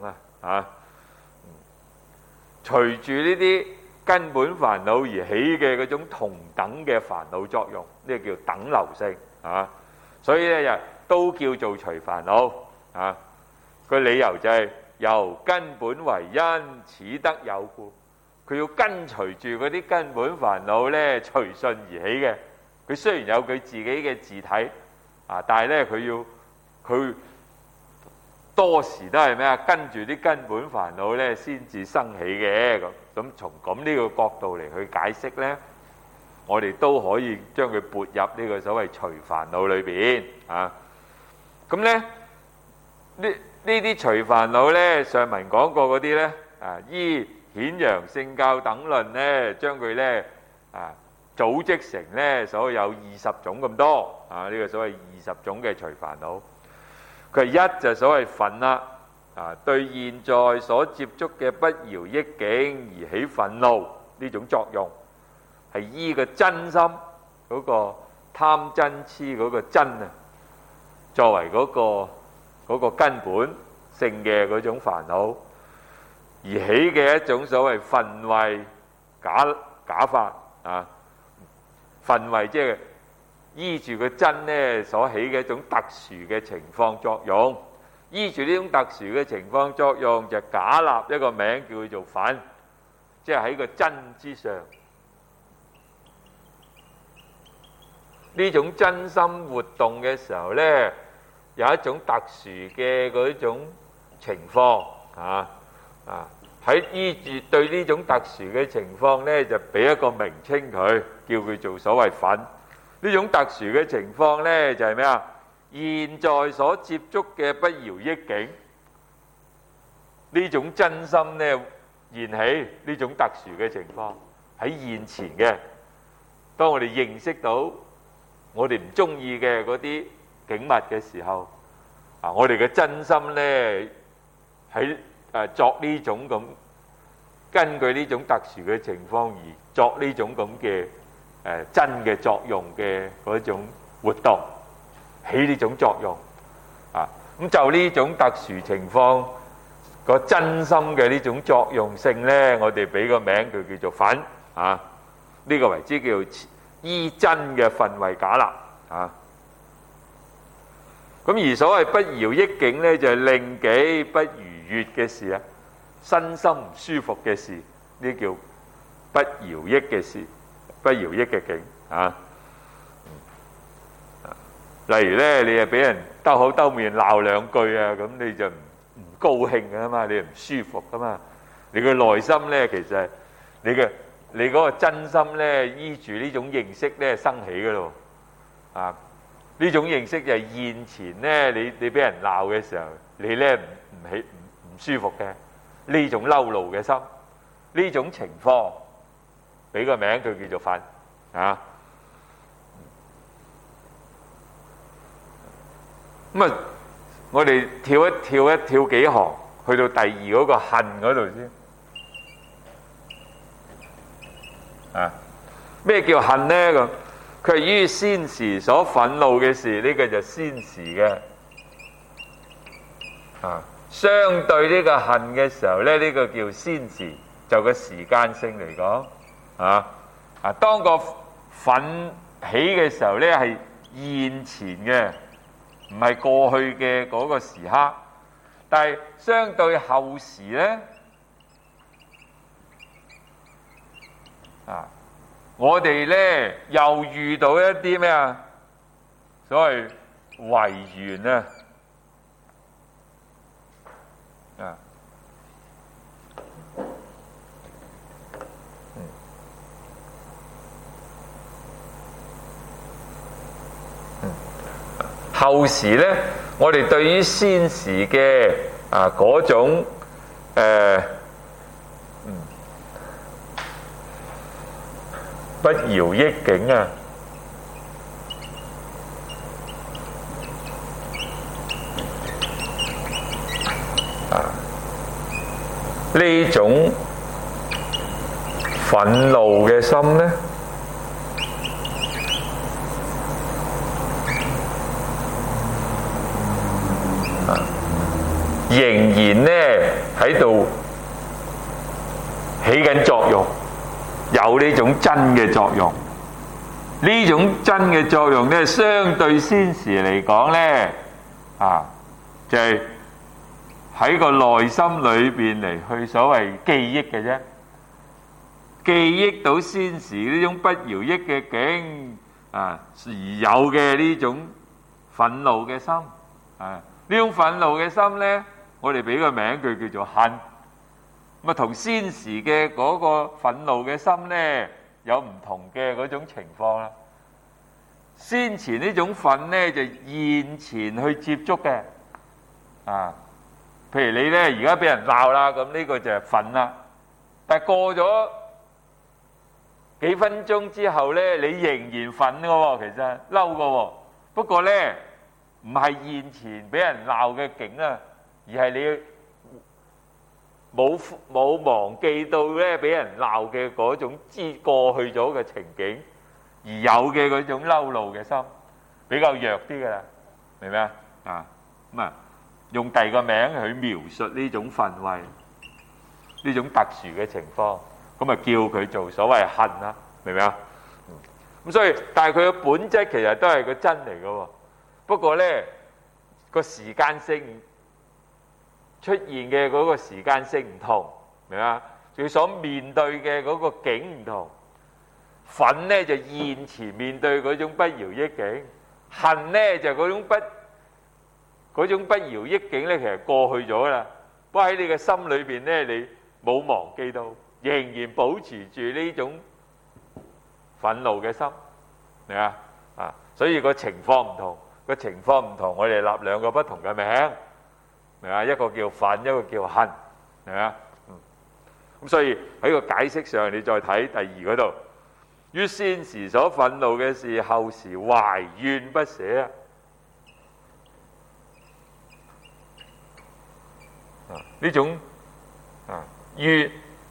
隨住呢啲根本煩惱而起嘅嗰種同等嘅煩惱作用，呢個叫等流性所以咧都叫做除煩惱個理由就係由根本為因，此得有故。佢要跟隨住嗰啲根本煩惱咧隨順而起嘅。佢雖然有佢自己嘅自體但係咧佢多時都係咩跟住啲根本煩惱咧先至生起嘅。咁從咁呢個角度嚟去解釋咧，我哋都可以將佢撥入呢個所謂除煩惱裏邊咁咧呢啲除煩惱咧，上文講過嗰啲咧依顯揚聖教等論咧，將佢咧組織成咧所謂有20種咁多呢個所謂20種嘅除煩惱。佢一就所謂忿啦對現在所接觸嘅不饒益境而起憤怒呢種作用，係依個真心嗰個貪嗔癡嗰個真作為嗰個根本性嘅嗰種煩惱而起嘅一種所謂分位假法分位即係依住個真呢所起嘅一種特殊嘅情況作用，依住呢種特殊嘅情況作用就假立一個名叫佢做忿，即係喺個真之上。呢種真心活動嘅時候呢，有一種特殊嘅嗰種情況喺依住對呢種特殊嘅情況呢，就俾一個名稱佢，叫佢做所謂忿。呢種特殊嘅情況呢，就係咩現在所接觸嘅不饒益境，呢種真心呢現起呢種特殊嘅情況喺現前嘅。當我哋認識到我哋唔中意嘅嗰啲景物嘅時候，我哋嘅真心呢喺作呢種咁根據呢種特殊嘅情況而作呢種咁嘅真嘅作用嘅嗰種活動，起呢種作用咁就呢種特殊情況個真心嘅呢種作用性呢，我哋俾個名佢叫做忿呢個為之叫依真嘅分位假立咁而所謂不饒益境呢，就係令己不愉悅嘅事身心唔舒服嘅事，呢叫不饒益嘅事，不饒益嘅境例如呢，你又俾人兜口兜面鬧兩句咁你就唔高興㗎嘛，你唔舒服㗎嘛，你個內心呢，其實你嗰個真心呢，依住呢種認識呢生起㗎咯呢種認識就係現前呢，你俾人鬧嘅時候，你呢唔舒服嘅呢種嬲怒嘅心，呢種情況俾個名佢叫做憤啊。咁啊，我哋跳幾行，去到第二嗰個恨嗰度先啊。咩叫恨呢？咁佢係於先時所憤怒嘅事，呢個就先時嘅啊。相對呢個恨嘅時候咧，呢個叫先時，就個時間性嚟講啊。當個憤起嘅時候咧，係現前嘅，唔係過去嘅嗰個時刻。但係相對後時咧啊，我哋咧又遇到一啲咩啊？所謂違緣啊！後時咧，我哋對於先時嘅嗰種不饒益境啊，呢種憤怒嘅心咧，仍然咧喺度起緊作用，有呢種真嘅作用。呢種真嘅作用咧，相對先時嚟講咧，就係喺個內心裏邊嚟去所謂記憶嘅啫，記憶到先時呢種不饒益嘅境而有嘅呢種憤怒嘅心呢種憤怒嘅心咧，我哋俾個名佢叫做恨。咁同先時嘅嗰個憤怒嘅心咧有唔同嘅嗰種情況啦。先前呢種憤咧就現前去接觸嘅譬如你咧而家俾人鬧啦，咁呢個就係憤啦。但係過咗幾分鐘之後咧，你仍然憤嘅喎，其實嬲嘅喎。不過咧唔係現前俾人鬧嘅境啊，而係你冇忘記到咧俾人鬧嘅嗰種過去咗嘅情景，而有嘅嗰種嬲怒嘅心比較弱啲噶啦，明唔明啊？用第二個名去描述呢種憤恚，呢種特殊嘅情況，咁叫佢做所謂恨啦，明唔明啊？咁所以，但係佢嘅本質其實都係個真嚟嘅喎，不過咧個時間性出現嘅嗰個時間性唔同，明啊？佢所面對嘅嗰個境唔同，憤咧就現前面對嗰種不饒益境，恨咧就嗰種不饒益境咧，其實過去咗啦。不過喺你嘅心裏邊咧，你冇忘記到，仍然保持住呢種憤怒嘅心，明啊？所以個情況唔同，我哋立兩個不同嘅名。明啊？一個叫憤，一個叫恨，明啊？咁所以喺個解釋上，你再睇第二嗰度，於先時所憤怒嘅事，後時懷怨不捨啊！呢種怨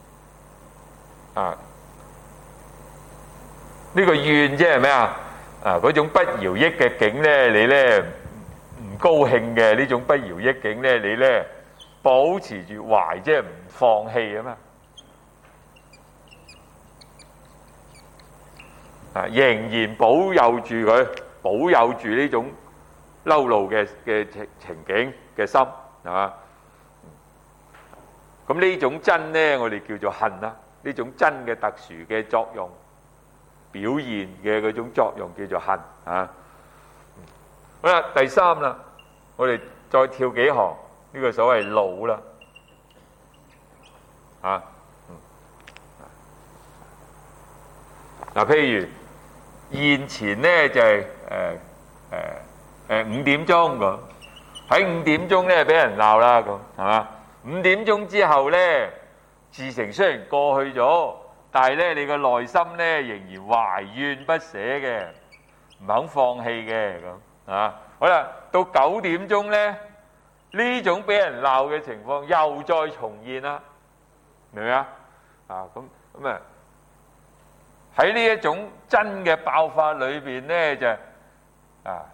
呢個怨即係咩啊？嗰種不饒益嘅境咧，你咧唔高興嘅呢種不饒益境咧，你咧保持住懷，即係唔放棄啊嘛。仍然保有住佢，保有住呢種嬲怒嘅情景嘅心，係嘛？咁呢種真咧，我哋叫做恨啦。呢種真嘅特殊嘅作用表現嘅嗰種作用叫做恨啊。好啦，第三啦，我哋再跳幾行，呢個所謂怒啦譬如現前咧就係5點鐘咁，喺5點鐘咧俾人鬧啦咁，係嘛？5點鐘之後咧，事情雖然過去咗， 但係咧你個內心咧仍然懷怨不捨嘅，唔肯放棄嘅咁啊。好啦，到9點鐘咧，呢種俾人鬧嘅情況又再重現啦，明唔明啊？啊咁啊喺呢一種真嘅爆發裏邊咧就啊。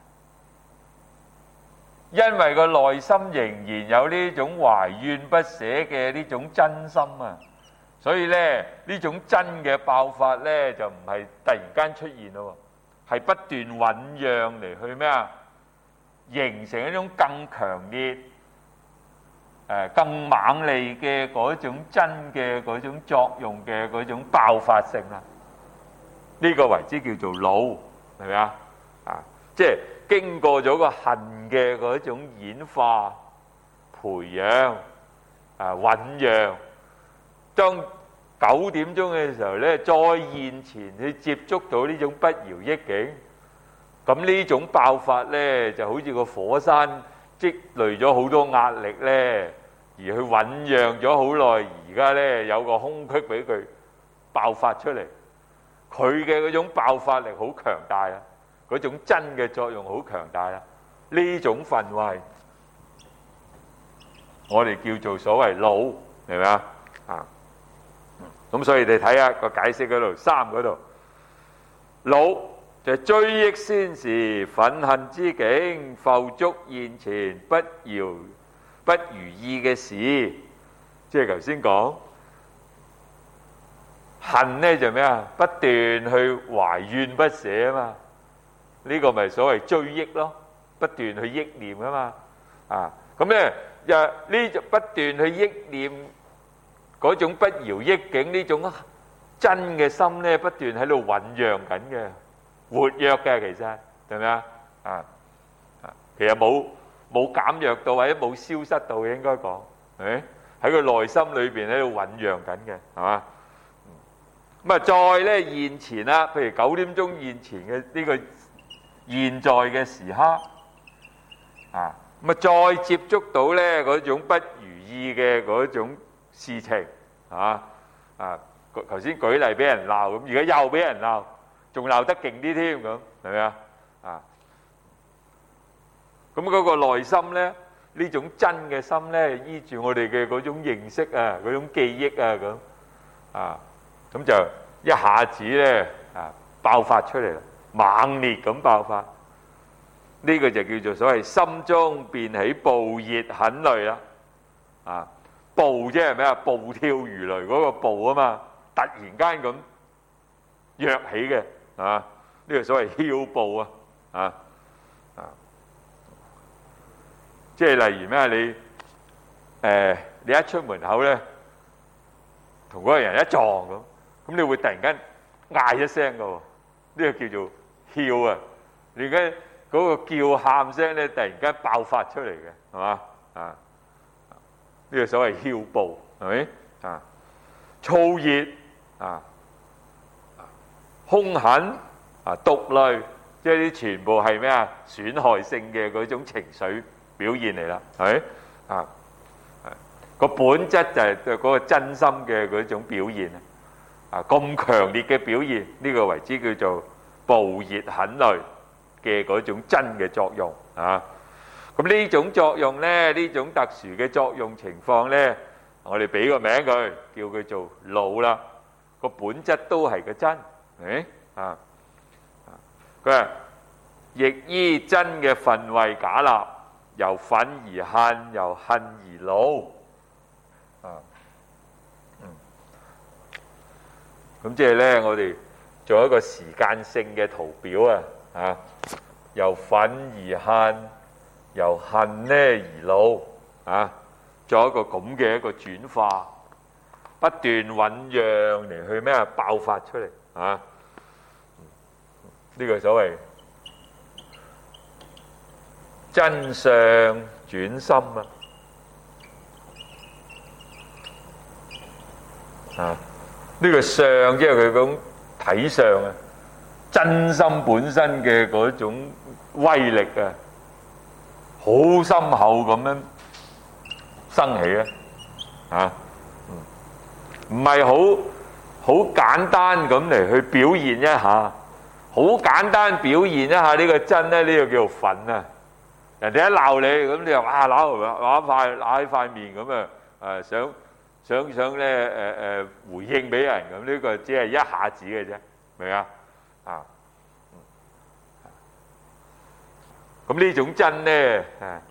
因為個內心仍然有呢種懷怨不捨嘅呢種真心啊，所以咧呢種真嘅爆發咧就唔係突然間出現咯，係不斷醞釀嚟去咩啊？形成一種更強烈、更猛烈嘅嗰種真嘅嗰種作用嘅嗰種爆發性啦。呢個為之叫做怒，係咪啊？啊，即係。經過咗個恨嘅嗰種演化、培養、醞釀，當9點鐘嘅時候咧，再現前去接觸到呢種不饒益境，咁呢種爆發咧就好似個火山積累咗好多壓力咧，而去醞釀咗好耐，而家咧有個空隙俾佢爆發出嚟，佢嘅嗰種爆發力好強大啊！嗰種真嘅作用好強大啦，呢種氛圍我哋叫做所謂怒，係咪啊？啊，咁所以你睇下個解釋嗰度3嗰度，怒就係追憶先時憤恨之境，浮觸現前不如意嘅事，即係頭先講恨呢就咩啊？不斷去懷怨不捨啊嘛。呢個咪所謂追憶咯，不斷去憶念啊嘛，啊咁咧呢就不斷去憶念嗰種不饒益境，呢種真嘅心咧不斷喺度醞釀緊嘅，活躍嘅其實係咪啊？其實冇減弱到或者冇消失到嘅應該講，係咪？喺佢內心裏邊喺度醞釀緊嘅，係嘛？咁啊再咧現前啦，譬如9點鐘現前嘅呢個現在嘅時刻啊，咁啊再接觸到咧嗰種不如意嘅嗰種事情啊，頭先舉例俾人鬧咁，而家又俾人鬧，仲鬧得勁啲添咁，係咪啊？咁嗰個內心咧，呢種真嘅心咧，依住我哋嘅嗰種認識啊，嗰種記憶啊咁就一下子咧爆發出嚟啦。猛烈咁爆發，呢個就叫做所謂心中便起暴熱狠戾啦。暴即係咩啊？暴跳如雷嗰個暴啊嘛，突然間咁躍起嘅呢個所謂囂暴即係例如咩？你一出門口咧，同嗰個人一撞咁你會突然間嗌一聲噶喎，呢個叫做囂啊！你而家嗰個叫喊聲咧，突然間爆發出嚟嘅，係嘛？呢個所謂囂暴，係咪？燥熱兇狠毒戾，即係啲全部係咩啊？損害性嘅嗰種情緒表現嚟啦，係咪？個本質就係嗰個真心嘅嗰種表現咁強烈嘅表現，呢個為之叫做暴熱狠戾嘅嗰種真嘅作用咁呢種作用咧，呢種特殊嘅作用情況咧，我哋俾個名佢，叫佢做怒啦。個本質都係個真，佢話亦依真嘅分位假立，由憤而恨，由恨而怒。咁即係咧，我哋做一個時間性嘅圖表由憤而恨，由恨咧而怒做一個咁嘅一個轉化，不斷醞釀嚟去咩爆發出嚟呢個所謂真相轉心呢個相即係佢講體相真心本身嘅嗰種威力好深厚咁樣生起唔係好好簡單咁嚟去表現一下，好簡單表現一下呢個真咧，呢個叫做憤啊！人哋一鬧你，咁你又哇揦起塊面咁啊！想咧回應俾人咁，呢個只係一下子嘅啫，明啊？啊！咁呢種真咧，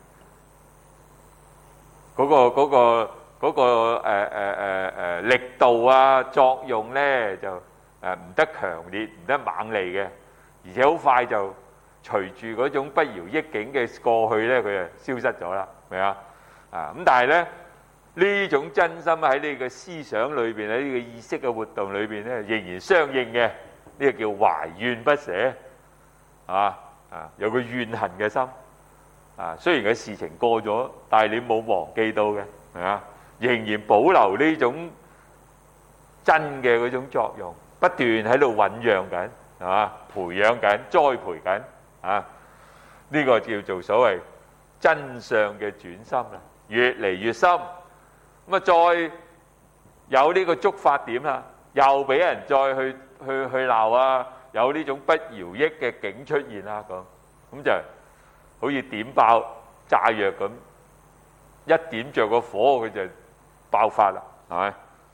嗰個力度啊作用咧就唔得強烈，唔得猛利嘅，而且好快就隨住嗰種不搖益境嘅過去咧，佢就消失咗啦，明啊？咁但係咧呢種真心喺你嘅思想裏邊，喺呢個意識嘅活動裏邊咧，仍然相應嘅，呢個叫懷怨不捨有個怨恨嘅心雖然個事情過咗，但係你冇忘記到嘅，係嘛？仍然保留呢種真嘅嗰種作用，不斷喺度醖釀緊，係嘛？培養緊、栽培緊呢個叫做所謂真相嘅轉心啦，越嚟越深。咁啊，再有呢個觸發點啦，又俾人再去鬧啊，有呢種不饒益嘅境出現啦，咁就好似點爆炸藥咁，一點着個火佢就爆發啦，係咪？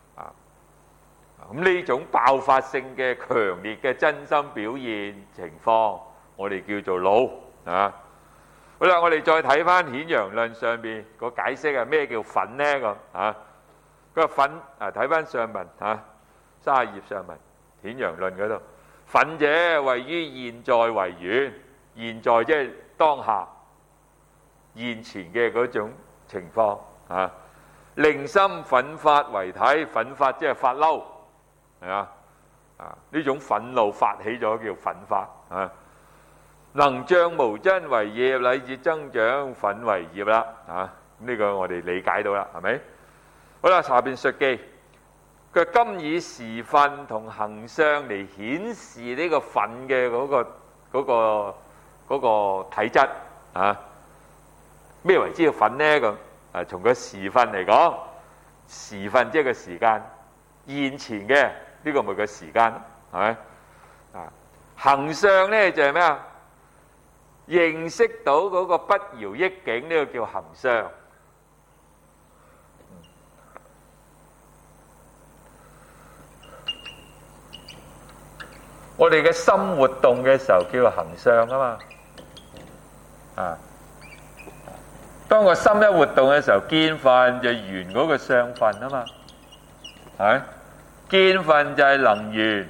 咁呢種爆發性嘅強烈嘅真心表現情況，我哋叫做怒好啦，我哋再睇翻《顯揚論》上邊個解釋係咩叫憤呢？佢話憤睇翻上文30頁上文《顯揚論》嗰度，憤者謂於現在為緣，現在即係當下現前嘅嗰種情況令心奮發為體，奮發即係發嬲，係嘛？呢種憤怒發起咗叫奮發能障無真為業，乃至增長憤為業啦呢個我哋理解到啦，係咪？好啦，下邊述記，佢今以時分同行相嚟顯示呢個憤嘅嗰個體質咩為之叫憤呢？咁從個時分嚟講，時分即係個時間，現前嘅呢個咪個時間，係咪？行相咧就係咩啊？認識到嗰個不饒益境，呢個叫行相。我哋嘅心活動嘅時候叫做行相啊嘛，當個心一活動嘅時候，見分就緣嗰個相分啊嘛，係見分就係能緣，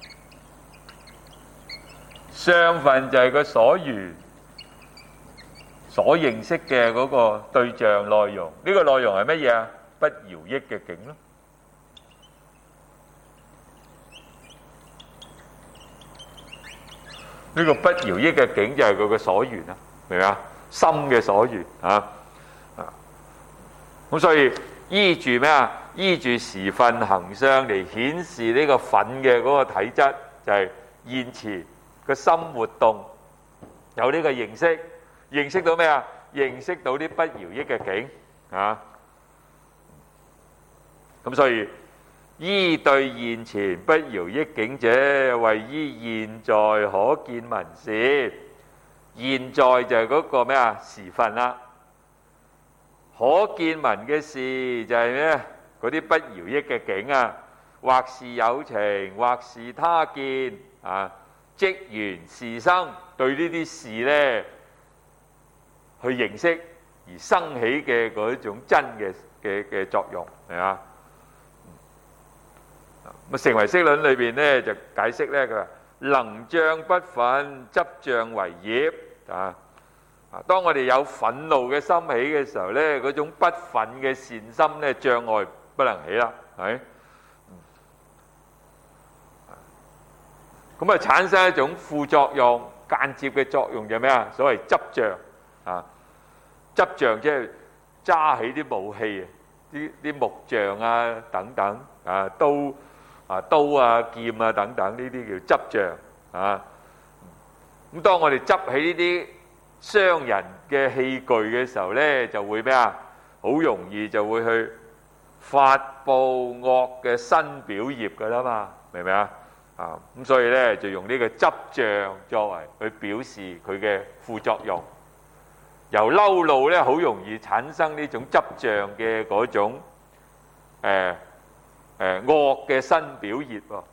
相分就係個所緣，所認識嘅嗰個對象內容。呢個內容係乜嘢啊？不饒益嘅境咯。呢個不饒益嘅境就係佢嘅所緣啦，明唔明啊？心嘅所緣咁所以依住咩啊？依住時分行相嚟顯示呢個憤嘅嗰個體質，就係現前個心活動有呢個認識，認識到咩啊？認識到啲不饒益嘅境咁所以依對現前不饒益境者，謂於現在可見聞事。現在就係嗰個咩啊？時分啦。可見聞嘅事就係咩？嗰啲不饒益嘅境啊，或是有情，或是他見即緣事生，對呢啲事呢去認識而生起嘅嗰種真嘅作用，係嘛？咁成唯識論裏邊呢就解釋呢，佢話能障不忿，執障為業當我哋有憤怒嘅心起嘅時候呢，嗰種不忿嘅善心呢，障礙不能起啦，係咁產生一種副作用，間接嘅作用就係咩啊？所謂執障執障即係揸起啲武器啲木杖等等刀劍等等，呢啲叫執杖咁當我哋執起呢啲傷人嘅器具嘅時候呢，就會咩啊？好容易就會去發布惡嘅新表業㗎啦嘛，明唔明啊？咁所以咧就用呢個執像作為去表示佢嘅副作用。由嬲怒咧好容易產生呢種執像嘅嗰種惡嘅新表業喎。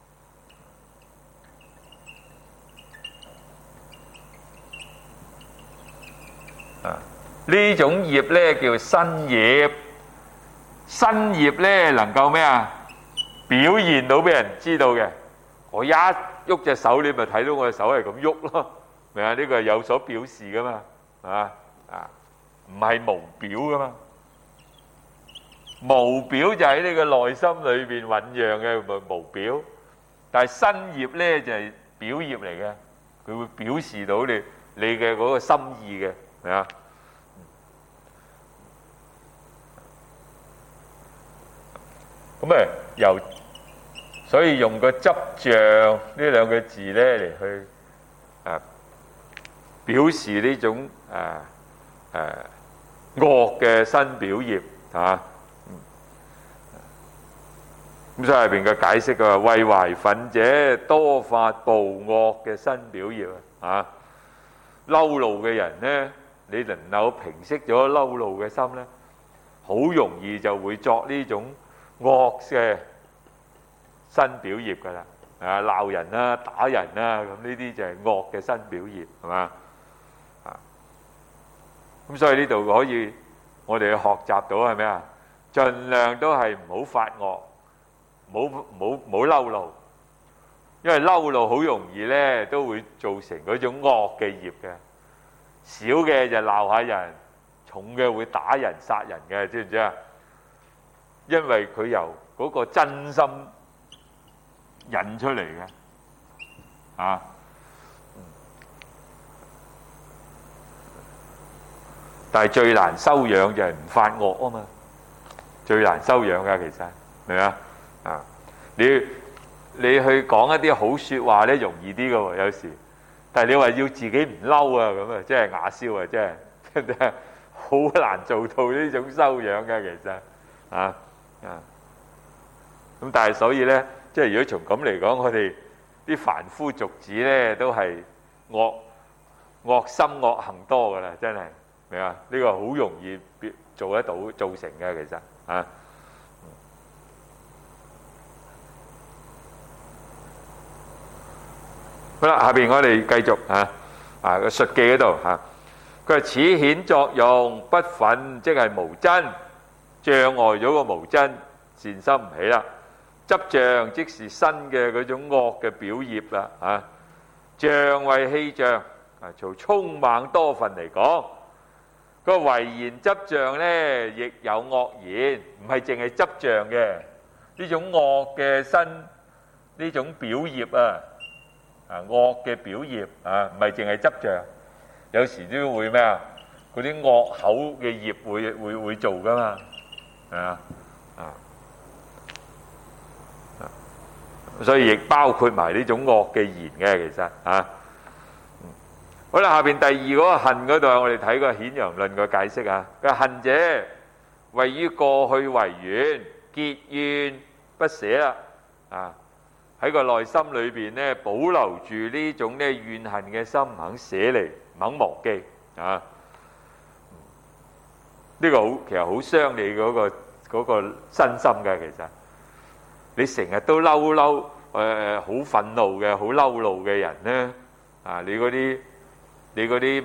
呢種業咧叫新業，新業咧能夠咩啊？表現到俾人知道嘅。我一喐隻手，你咪睇到我隻手係咁喐咯，明啊？呢個係有所表示噶嘛，唔係無表噶嘛。無表就喺你個內心裏邊醖釀嘅無表，但係新業咧就係表業嚟嘅，佢會表示到你嘅嗰個心意嘅，明啊？咁所以用個執像呢兩個字咧嚟去表示呢種惡嘅新表業啊。咁所以入邊嘅解釋佢話：為懷憤者多發暴惡嘅新表業啊！嬲怒嘅人咧，你能夠平息咗嬲怒嘅心咧，好容易就會作呢種惡嘅新表業噶啦，鬧人啦、打人啦，咁呢啲就係惡嘅新表業，係嘛？咁所以呢度可以我哋去學習到係咩啊？盡量都係唔好發惡，唔好嬲怒，因為嬲怒好容易咧都會造成嗰種惡嘅業嘅。少嘅就鬧下人，重嘅會打人殺人嘅，知唔知啊？因為佢由嗰個真心引出嚟嘅，但係最難修養就係唔發惡啊嘛，最難修養噶，其實明啊？你去講一啲好説話咧，容易啲噶喎，有時，但係你話要自己唔嬲啊，咁啊，真係啞燒啊，真係好難做到呢種修養噶，其實咁但係所以咧，即係如果從咁嚟講，我哋啲凡夫俗子咧都係惡心惡行多噶啦，真係明啊？呢個好容易做得到造成嘅，其實好啦，下邊我哋繼續個述記嗰度佢話此顯作用不忿，即係無真，障礙咗個無真善心唔起啦。執像即是新嘅嗰種惡嘅表業啦，像為氣象，從兇猛多憤嚟講，個為言執像咧，亦有惡言，唔係淨係執像嘅呢種惡嘅新呢種表業惡嘅表業唔係淨係執像，有時都會咩啊？嗰啲惡口嘅業會做噶嘛，所以亦包括埋呢種惡嘅言嘅，其實好啦，下邊第二嗰個恨嗰度，我哋睇個顯揚論個解釋佢話恨者為於過去為緣，結怨不捨啦，喺個內心裏邊咧保留住呢種咧怨恨嘅心，唔肯捨離，唔肯忘記呢個其實好傷你嗰個身心嘅。其實你成日都好憤怒嘅，好嬲怒嘅人咧，你嗰啲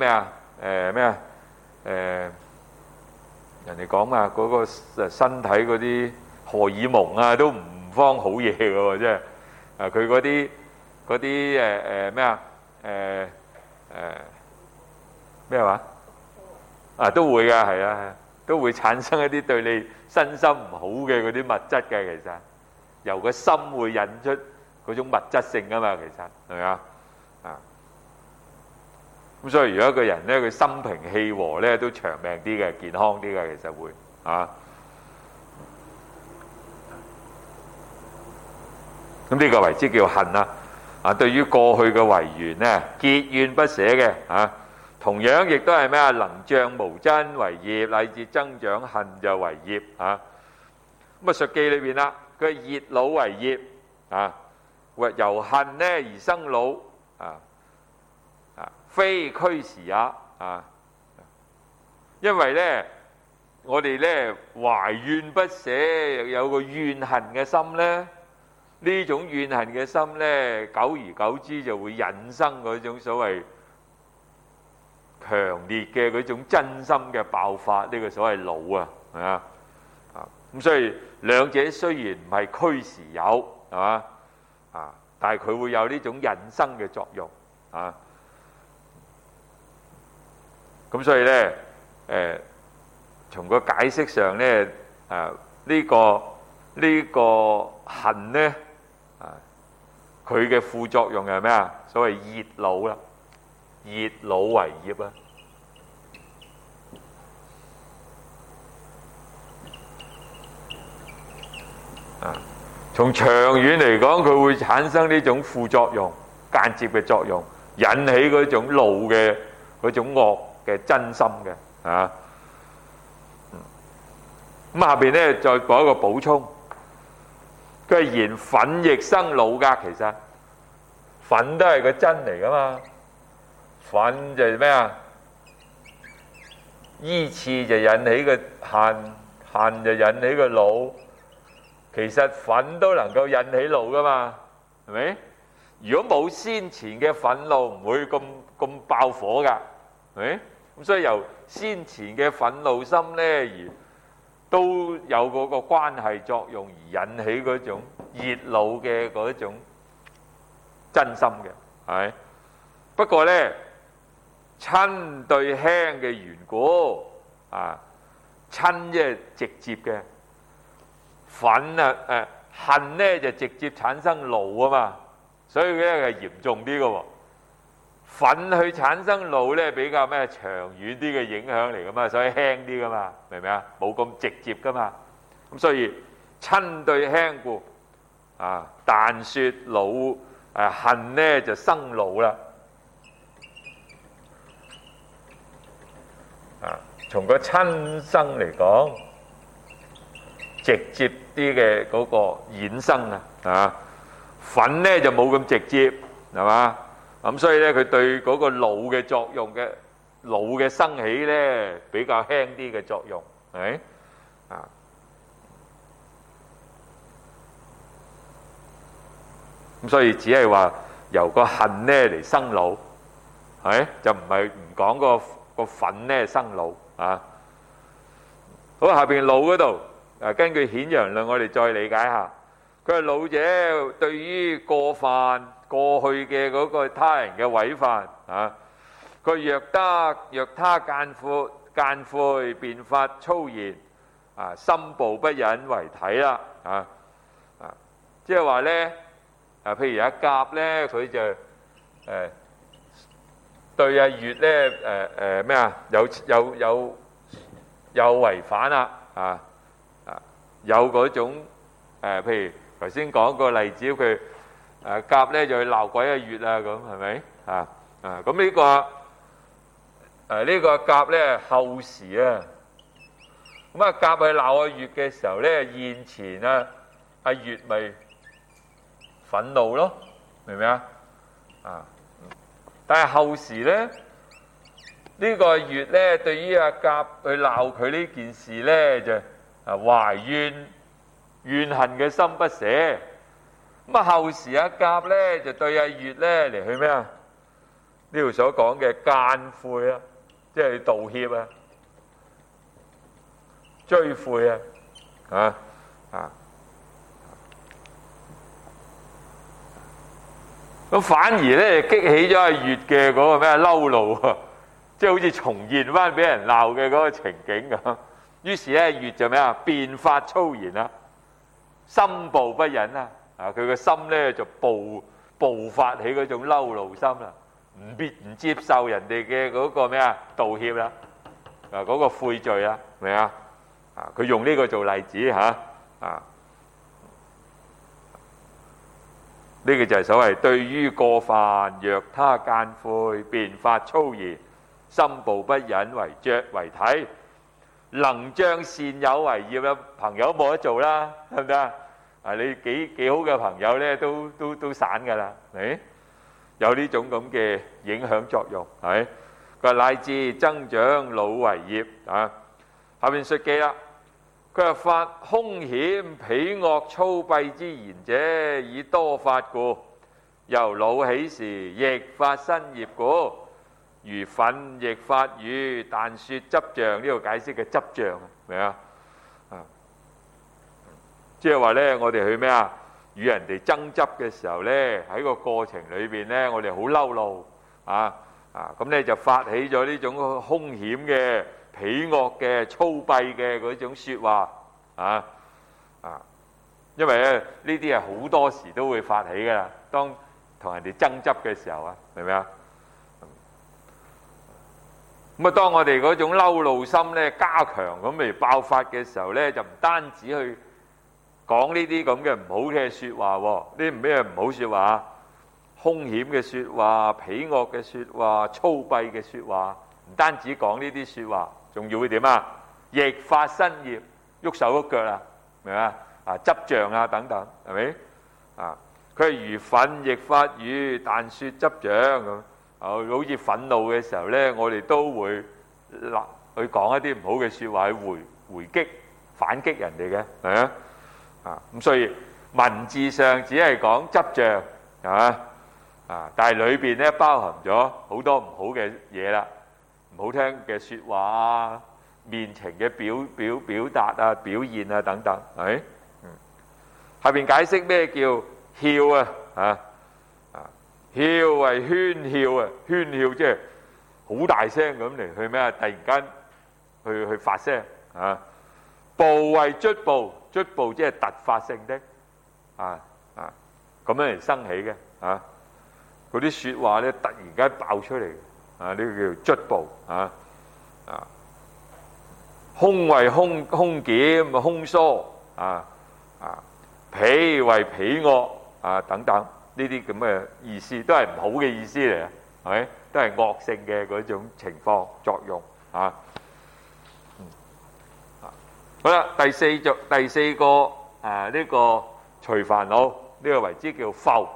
人哋講嗰個身體嗰啲荷爾蒙都唔方好嘢嘅喎，即係佢嗰啲咩話都會㗎，係都會產生一啲對你身心唔好嘅嗰啲物質嘅，其實由個心會引出嗰種物質性㗎嘛，其實係咪啊？咁所以如果一個人咧佢心平氣和咧，都長命啲嘅，健康啲嘅，其實會咁呢個為之叫恨對於過去嘅遺緣咧，結怨不捨嘅同樣亦都係咩能障無真為業，乃至增長恨就為業咁啊，述記裏邊啦，佢係熱惱為業啊，或由恨呢而生惱非驅時也啊。因為呢，我哋呢懷怨不捨，有個怨恨嘅心呢，呢種怨恨嘅心呢，久而久之就會引生嗰種所謂強烈嘅嗰種真心嘅爆發，呢個所謂惱啊，係嘛？咁所以兩者雖然唔係驅時有，係嘛？但係佢會有呢種引生嘅作用啊。咁所以呢，從個解釋上呢，呢個恨呢，佢嘅副作用係咩啊？所謂熱惱啦，熱惱為業啊。從長遠嚟講，佢會產生呢種副作用、間接嘅作用，引起嗰種怒嘅嗰種惡嘅真心嘅啊。咁下邊咧再講一個補充，佢係言忿亦生惱噶。其實忿都係個真嚟噶嘛，忿就係咩啊？依次就引起個恨，恨就引起個惱。其實忿都能夠引起怒噶嘛，係咪？如果冇先前嘅憤怒，唔會咁爆火噶，係咪？咁所以由先前嘅憤怒心咧，而都有嗰個關係作用，而引起嗰種熱惱嘅嗰種真心嘅，係咪？不過咧，親對輕嘅緣故啊，親即係直接嘅。憤啊，恨咧就直接產生怒啊嘛，所以咧係嚴重啲嘅喎。憤去產生怒咧比較咩長遠啲嘅影響嚟噶嘛，所以輕啲噶嘛，明唔明啊？冇咁直接噶嘛，咁所以親對輕故啊，但說怒恨咧就生怒啦。從個親生嚟講，直接啲嘅嗰個衍生啊，憤咧就冇咁直接，係嘛？咁所以咧，佢對嗰個怒嘅作用嘅怒嘅生起咧，比較輕啲嘅作用，係咪？咁所以只係話由個恨咧嚟生怒，係就唔係唔講個憤咧生怒啊。好，下邊怒嗰度。根據顯揚論，我哋再理解下。佢話怒者對於過犯過去嘅嗰個他人嘅違犯啊，佢若他間悔便發粗言啊，心暴不忍為體啦即係話咧譬如阿甲咧，佢就對阿乙咧咩啊有違反啦有嗰種譬如頭先講個例子，佢甲咧就去鬧鬼阿乙啊，咁係咪咁呢個甲咧後時啊，咁甲去鬧阿乙嘅時候咧，現前阿乙咪憤怒咯，明唔明但係後時咧呢個乙咧對於阿甲去鬧佢呢件事咧就懷怨恨嘅心不捨，咁後時阿甲咧就對阿乙咧嚟去咩呢度所講嘅間悔啊，即係道歉啊、追悔咁反而咧激起咗阿乙嘅嗰個咩嬲怒啊，即係好似重現翻俾人鬧嘅嗰個情景咁。於是咧，乙就咩便發粗言啦，心暴不忍啦，佢個心咧就暴發起嗰種嬲怒心啦，唔接受人哋嘅嗰個咩道歉啦，嗰個悔罪啦，明唔明佢用呢個做例子呢個就係所謂對於過犯若他間悔便發粗言，心暴不忍為體。 能將善友為業嘅朋友冇得做啦，係唔得啊？你幾好嘅朋友咧，都散噶啦，係有呢種咁嘅影響作用，係佢話乃至增長老為業啊。下面述記啦，佢話發凶險鄙惡粗鄙之言者，以多發故，由老起時，亦發新業故。如忿亦發語，但說執仗，呢個解釋嘅執仗明啊？即係話咧，我哋去咩啊？與人哋爭執嘅時候咧，喺個過程裏邊咧，我哋好嬲怒咁咧就發起咗呢種兇險嘅、鄙惡嘅、粗鄙嘅嗰種説話因為咧呢啲係好多時都會發起噶啦，當同人哋爭執嘅時候明唔明啊？咁啊，當我哋嗰種嬲怒心咧加強咁嚟爆發嘅時候咧，就唔單止去講呢啲咁嘅唔好嘅説話喎，呢啲咩唔好説話？兇險嘅説話、鄙惡嘅説話、粗鄙嘅説話，唔單止講呢啲説話，仲要會點啊？亦發新業，喐手喐腳啦，明嘛？執仗啊等等，係咪？佢係如忿亦發語，但説執仗咁。好似憤怒嘅時候咧，我哋都會去講一啲唔好嘅説話去回擊、反擊人哋嘅，係咪啊？咁所以文字上只係講執仗，係嘛？但係裏邊咧包含咗好多唔好嘅嘢啦，唔好聽嘅説話啊、面情嘅表達啊、表現啊等等，係咪？下邊解釋咩叫囂囂為喧囂啊！喧囂即係好大聲咁嚟去咩啊？突然間去發聲暴為卒暴，卒暴即係突發性的咁樣嚟生起嘅嗰啲説話咧，突然間爆出嚟呢個叫卒暴兇為兇檢兇疏鄙為鄙惡等等。呢啲咁嘅意思都係唔好嘅意思嚟啊，係咪？都係惡性嘅嗰種情況作用好啦，第四個呢個除煩惱，呢個為之叫浮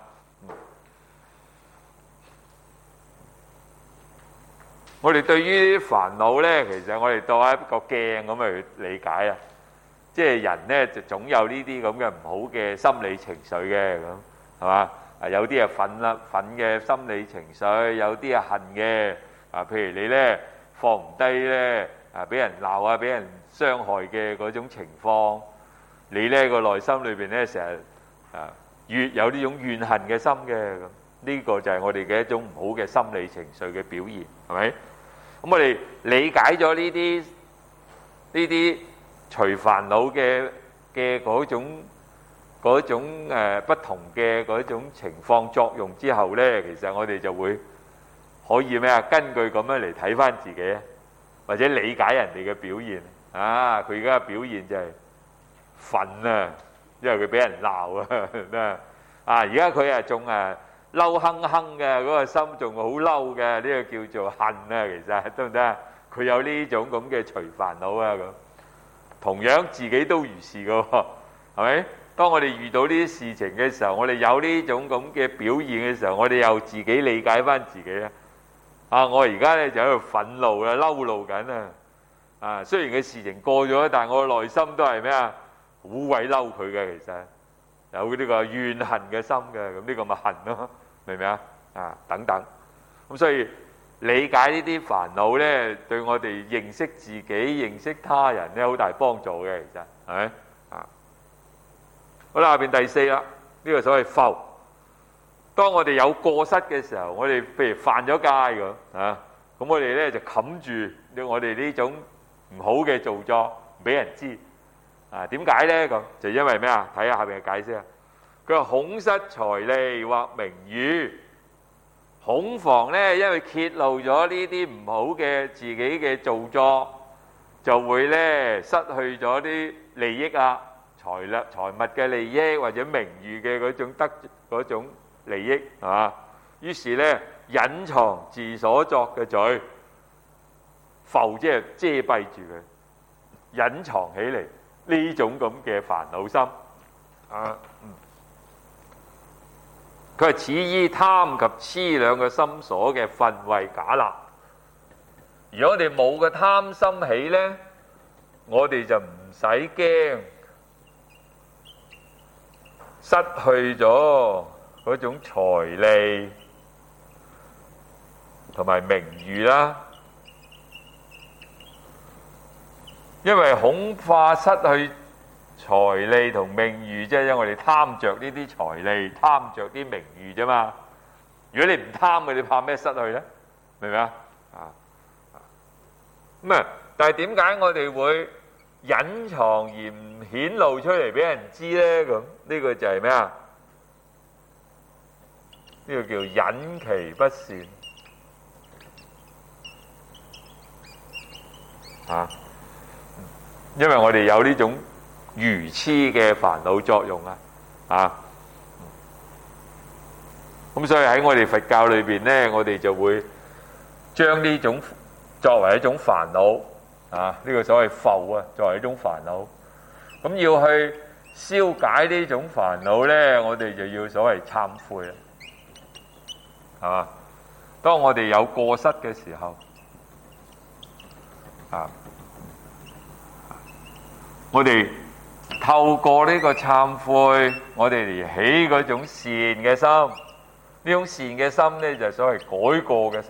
我哋對於煩惱咧，其實我哋當一個鏡咁去理解啊，即係人咧就總有呢啲咁嘅唔好嘅心理情緒嘅咁。係嘛？有啲係憤嘅心理情緒，有啲係恨嘅。譬如你咧放唔低咧，俾人鬧啊，俾人傷害嘅嗰種情況，你咧個內心裏邊咧成日越有呢種怨恨嘅心嘅咁，呢個就係我哋嘅一種唔好嘅心理情緒嘅表現，係咪？咁我哋理解咗呢啲除煩惱嘅嗰種不同嘅嗰種情況作用之後咧，其實我哋就會可以咩啊？根據咁樣嚟睇翻自己，或者理解人哋嘅表現佢而家嘅表現就係憤啊，因為佢俾人鬧而家佢仲嬲哼哼嘅嗰個心仲好嬲嘅，呢個叫做恨其實得唔得？佢有呢種咁嘅除煩惱咁，同樣自己都如是噶喎，係咪？當我哋遇到呢啲事情嘅時候，我哋有呢種咁嘅表現嘅時候，我哋又自己理解翻自己我而家咧就喺度憤怒啦、嬲怒緊雖然嘅事情過咗，但係我內心都係咩啊？好鬼嬲佢嘅，其實有呢個怨恨嘅心嘅，咁呢個咪恨咯，明唔明等等，咁所以理解呢啲煩惱咧，對我哋認識自己、認識他人咧，好大幫助嘅，其實係咪好啦，下邊第四啦，呢個所謂浮。當我哋有過失嘅時候，我哋譬如犯咗戒咁咁我哋咧就冚住我哋呢種唔好嘅做作，唔俾人知點解咧？咁就因為咩啊？睇下下邊嘅解釋佢話恐失財利或名譽，恐防咧，因為揭露咗呢啲唔好嘅自己嘅做作，就會咧失去咗啲利益財物嘅利益或者名譽嘅嗰種利益係嘛？於是咧隱藏自所作嘅罪，浮即係遮蔽住佢隱藏起嚟呢種咁嘅煩惱心啊。佢係此依貪及痴兩個心所嘅分位假立。如果我哋冇個貪心起呢，我哋就唔使驚失去咗嗰種財利同埋名譽啦。因為恐怕失去財利同名譽，即係因為我哋貪着呢啲財利，貪着啲名譽啫嘛。如果你唔貪嘅，你怕咩失去呢？明唔明啊？咁啊，但係點解我哋會隱藏而唔顯露出嚟俾人知呢？咁呢個就係咩啊？呢個叫隱其不善啊！因為我哋有呢種愚痴嘅煩惱作用啊，咁所以喺我哋佛教裏邊呢，我哋就會將呢種作為一種煩惱啊，呢個所謂覆啊，作為一種煩惱。咁要去消解呢種煩惱呢，我哋就要所謂懺悔啦，係嘛？當我哋有過失嘅時候啊，我哋透過呢個懺悔，我哋嚟起嗰種善嘅心。呢種善嘅心呢，就係所謂改過嘅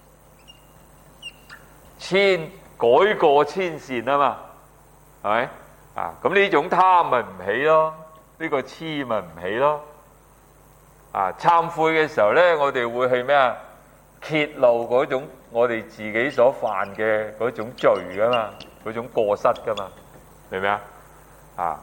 心，改過遷善啊嘛，係咪啊？咁呢種貪咪唔起咯，呢個痴咪唔起咯。啊，懺悔嘅時候呢，我哋會去咩啊？揭露嗰種我哋自己所犯嘅嗰種罪噶嘛，嗰種過失噶嘛。明唔明啊？啊！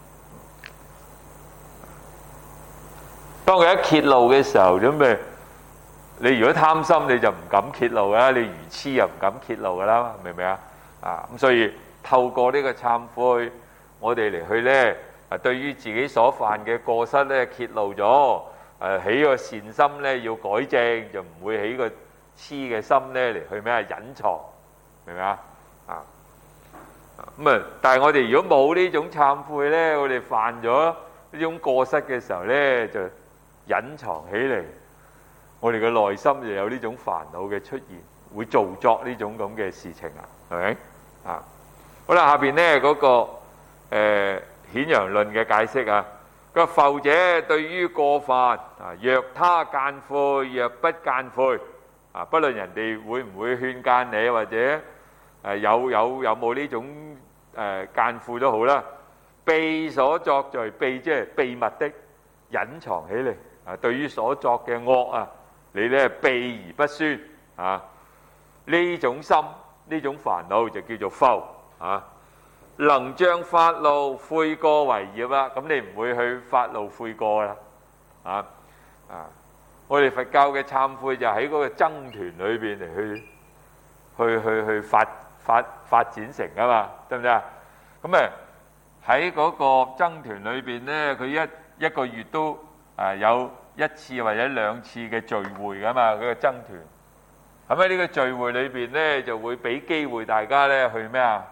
當佢一揭露嘅時候，咁咪你如果貪心，你就唔敢揭露啦；你愚痴又唔敢揭露噶啦，明唔明啊？啊！咁所以透過呢個懺悔，我哋嚟去咧，對於自己所犯嘅過失咧，揭露咗，起個善心咧要改正，就唔會起個痴嘅心咧嚟去咩隱藏，明唔明啊？啊！咁啊！但係我哋如果冇呢種懺悔呢，我哋犯咗呢種過失嘅時候呢，就隱藏起嚟，我哋嘅內心就有呢種煩惱嘅出現，會造作呢種咁嘅事情啊，係咪啊？好啦，下邊呢嗰個顯揚論嘅解釋啊，個復者對於過犯啊，若他諫悔，若不諫悔啊，不論人哋會唔會勸諫你，或者有冇呢種諫悔都好啦，秘所作罪，秘即係秘密的隱藏起嚟啊。對於所作嘅惡啊，你咧秘而不宣啊，呢種心呢種煩惱就叫做覆啊。能將發露悔過為業啦，咁你唔會去發露悔過啦啊。我哋佛教嘅懺悔就喺嗰個僧團裏邊嚟去發展成啊嘛，得唔得啊？咁喺嗰個僧團裏邊呢，佢一個月都有一次或者兩次嘅聚會噶嘛，嗰個僧團。咁喺呢個聚會裏邊呢，就會俾機會大家呢去咩啊？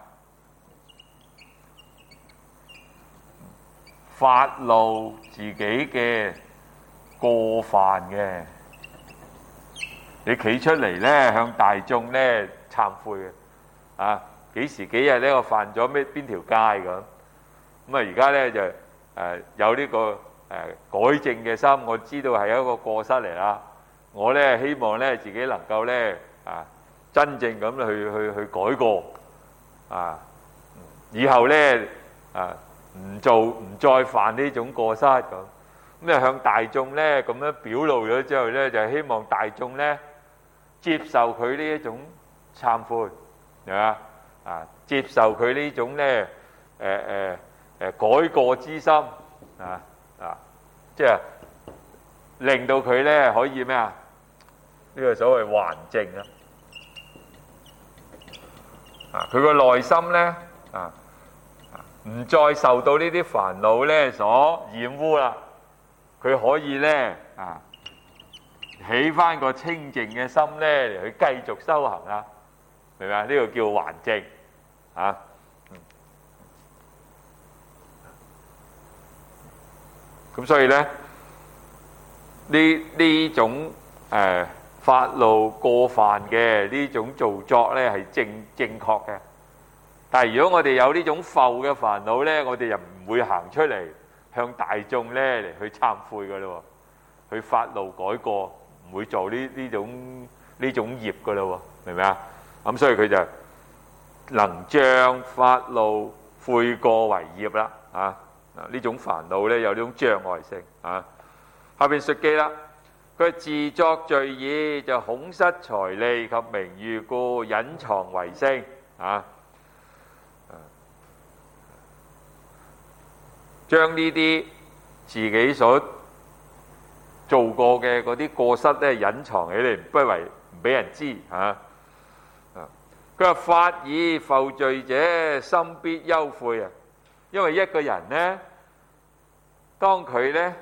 發露自己嘅過犯嘅，你企出嚟呢，向大眾呢懺悔嘅。啊，幾時幾日呢？我犯咗邊條街咁？咁啊，而家呢，就有呢個改正嘅心，我知道係一個過失嚟啦。我呢，希望呢，自己能夠呢真正咁去改過啊，以後呢唔再犯呢種過失咁。咁啊，向大眾呢咁樣表露咗之後呢，就希望大眾呢接受佢呢一種懺悔。係嘛啊？接受佢呢種咧改過之心即係令到佢咧可以咩啊？呢個所謂還淨佢個內心咧唔再受到呢啲煩惱咧所染污啦，佢可以咧起翻個清淨嘅心咧嚟去繼續修行啊！明白？呢個叫還淨咁所以咧呢種發怒過犯嘅呢種造作咧係正確嘅。但係如果我哋有呢種浮嘅煩惱咧，我哋就唔會行出嚟向大眾咧嚟去懺悔噶咯，去發怒改過，唔會做呢種業噶咯，明唔明啊？咁所以佢就能將發怒悔過為業啦，啊呢種煩惱咧有呢種障礙性啊。下邊述記啦，佢自作罪孽，就恐失財利及名譽故隱藏為聲啊。將呢啲自己所做過嘅嗰啲過失咧隱藏起嚟，唔俾人知嚇。佢話發以復罪者，心必憂悔啊！因為一個人呢，當佢呢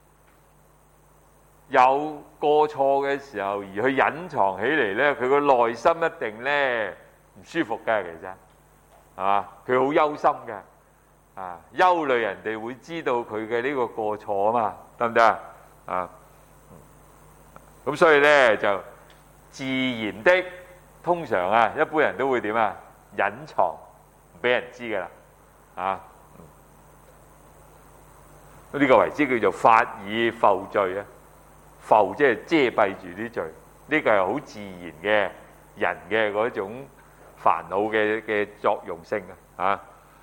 有過錯嘅時候，而去隱藏起嚟呢，佢個內心一定呢唔舒服嘅，其實係嘛？佢好憂心嘅。憂慮人哋會知道佢嘅呢個過錯啊嘛，得唔得啊？咁所以咧就自然的，通常一般人都會點啊？隱藏，唔俾人知噶啦，呢個為之叫做發以復罪啊。復即係遮蔽住啲罪，呢個係好自然嘅人嘅嗰種煩惱嘅作用性啊。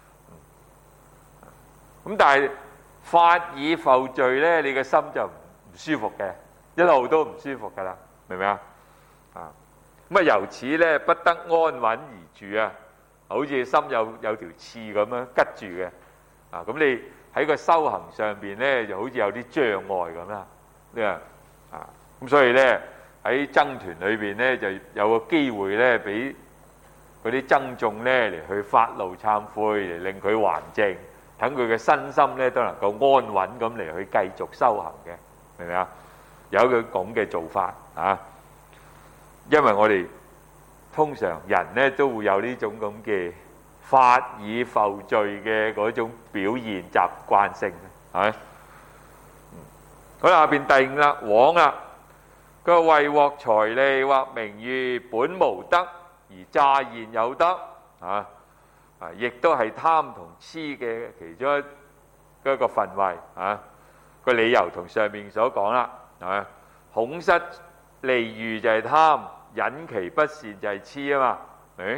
咁但係發以復罪咧，你個心就唔舒服嘅，一路都唔舒服噶啦，明唔明啊？咁由此咧不得安穩而住啊，好似心有條刺咁樣拮住嘅，咁你喺個修行上邊咧就好似有啲障礙咁啦，咁所以咧喺僧團裏邊咧就有個機會咧俾嗰啲僧眾咧嚟去發怒懺悔，嚟令佢還淨。等佢嘅身心咧都能夠安穩咁嚟去繼續修行嘅，明唔明啊？有佢咁嘅做法啊，因為我哋通常人咧都會有呢種咁嘅發以復罪嘅嗰種表現習慣性，係咪？好啦，下邊第五啦，枉啦，佢話為獲財利或名譽，本無德而詐現有德啊。亦都係貪同痴嘅其中一個分位啊！個理由同上面所講啦，係咪？恐失利譽就係貪，隱其不善就係痴啊嘛，咁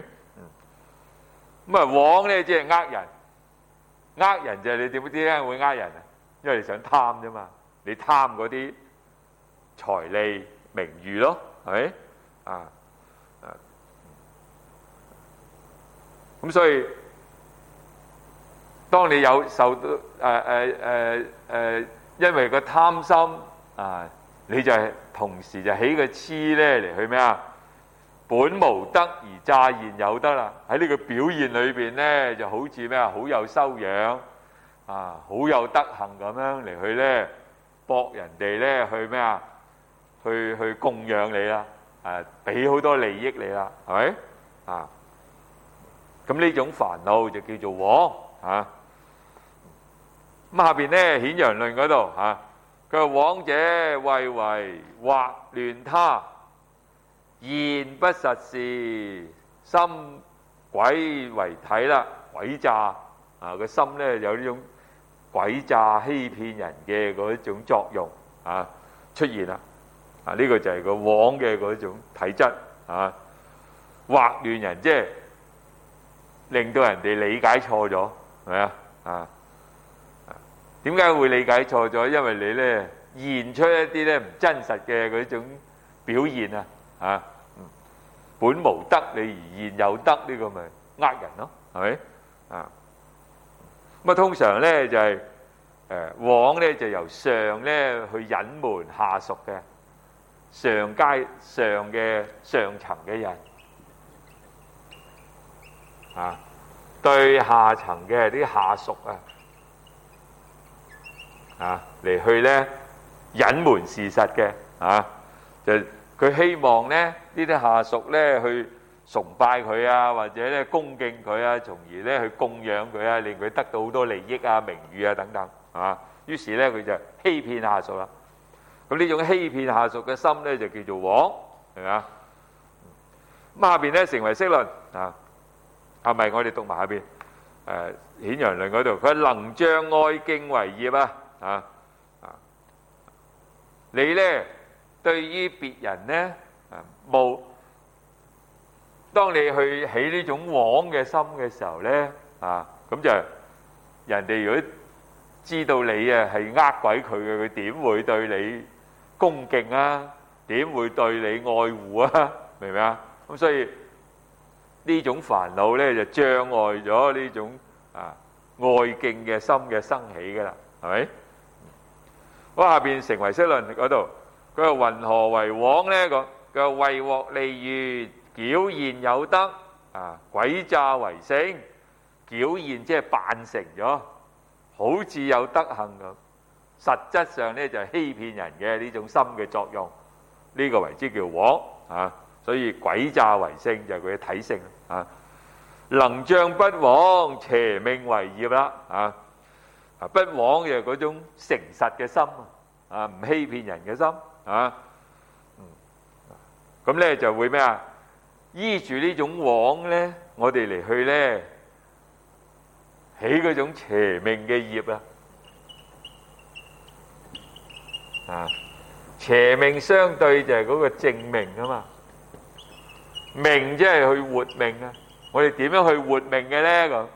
枉咧即係呃人就係你點解會呃人啊？因為你想貪啫嘛，你貪嗰啲財利名譽咯，係咪？咁所以，當你有受到因為個貪心你就係同時就起個痴咧嚟去咩啊？本無德而詐現有德啦！喺呢個表現裏邊咧，就好似咩啊？好有修養好有德行咁樣嚟去咧，博人哋咧去咩啊？去供養你啦，俾好多利益你啦，係咪咁呢種煩惱就叫做枉咁下邊咧顯揚論嗰度佢話枉者謂為惑亂他，言不實事，心詭為體啦，詭詐個心咧有呢種詭詐欺騙人嘅嗰一種作用出現啦呢個就係個枉嘅嗰種體質惑亂人即係令到人哋理解錯咗，係咪點解會理解錯咗？因為你咧現出一啲咧唔真實嘅嗰種表現本無德你而現有德，呢個咪呃人咯，係咪咁通常咧就係枉咧就由上咧去隱瞞下屬嘅上階上嘅上層嘅人對下層嘅啲下屬嚟去咧隱瞞事實嘅就佢希望咧呢啲下屬咧去崇拜佢或者咧恭敬佢從而咧去供養佢令佢得到好多利益名譽等等係嘛？於是咧佢就欺騙下屬啦。咁呢種欺騙下屬嘅心咧就叫做妄，係咪啊？咁下邊咧成唯識論啊，係咪我哋讀埋下邊顯揚論嗰度？佢能仗愛敬為業啊！你咧對於別人咧冇，當你去起呢種妄嘅心嘅時候咧咁就人哋如果知道你係呃鬼佢嘅，佢點會對你恭敬啊？點會對你愛護啊？明唔明啊？咁所以呢種煩惱咧就障礙咗呢種愛敬嘅心嘅生起噶啦，係咪？好，下邊成唯識論嗰度，佢話云何為妄咧？佢話為獲利譽，矯現有德詭詐為性。矯現即係扮成咗，好似有德行咁，實質上咧就係欺騙人嘅呢種心嘅作用，呢個為之叫妄所以詭詐為性就係佢嘅體性能障不妄，邪命為業啦不妄就係嗰種誠實嘅心唔欺騙人嘅心咁咧就會咩依住呢種妄咧，我哋嚟去咧起嗰種邪命嘅業邪命相對就係嗰個正命啊嘛，命即係去活命我哋點樣去活命嘅咧咁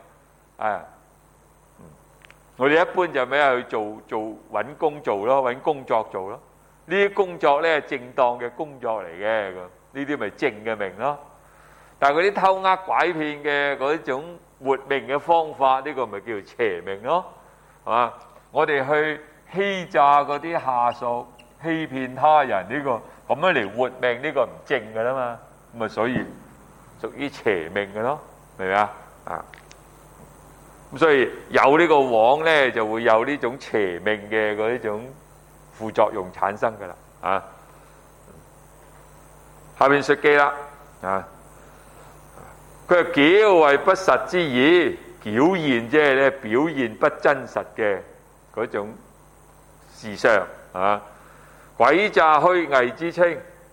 我哋一般就咩去做揾工做咯，揾工作做咯。呢啲工作咧正當嘅工作嚟嘅，咁呢啲咪正嘅命咯。但係嗰啲偷呃拐騙嘅嗰種活命嘅方法，呢個咪叫做邪命咯，係嘛？我哋去欺詐嗰啲下屬，欺騙他人呢個咁樣嚟活命，呢個唔正㗎啦嘛。咁啊，所以屬於邪命嘅咯，明唔明啊？咁所以有呢個妄咧，就會有呢種邪命嘅嗰一種副作用產生噶啦下邊述記啦佢係矯為不實之意，矯現即係咧表現不真實嘅嗰種事相詭詐虛偽之稱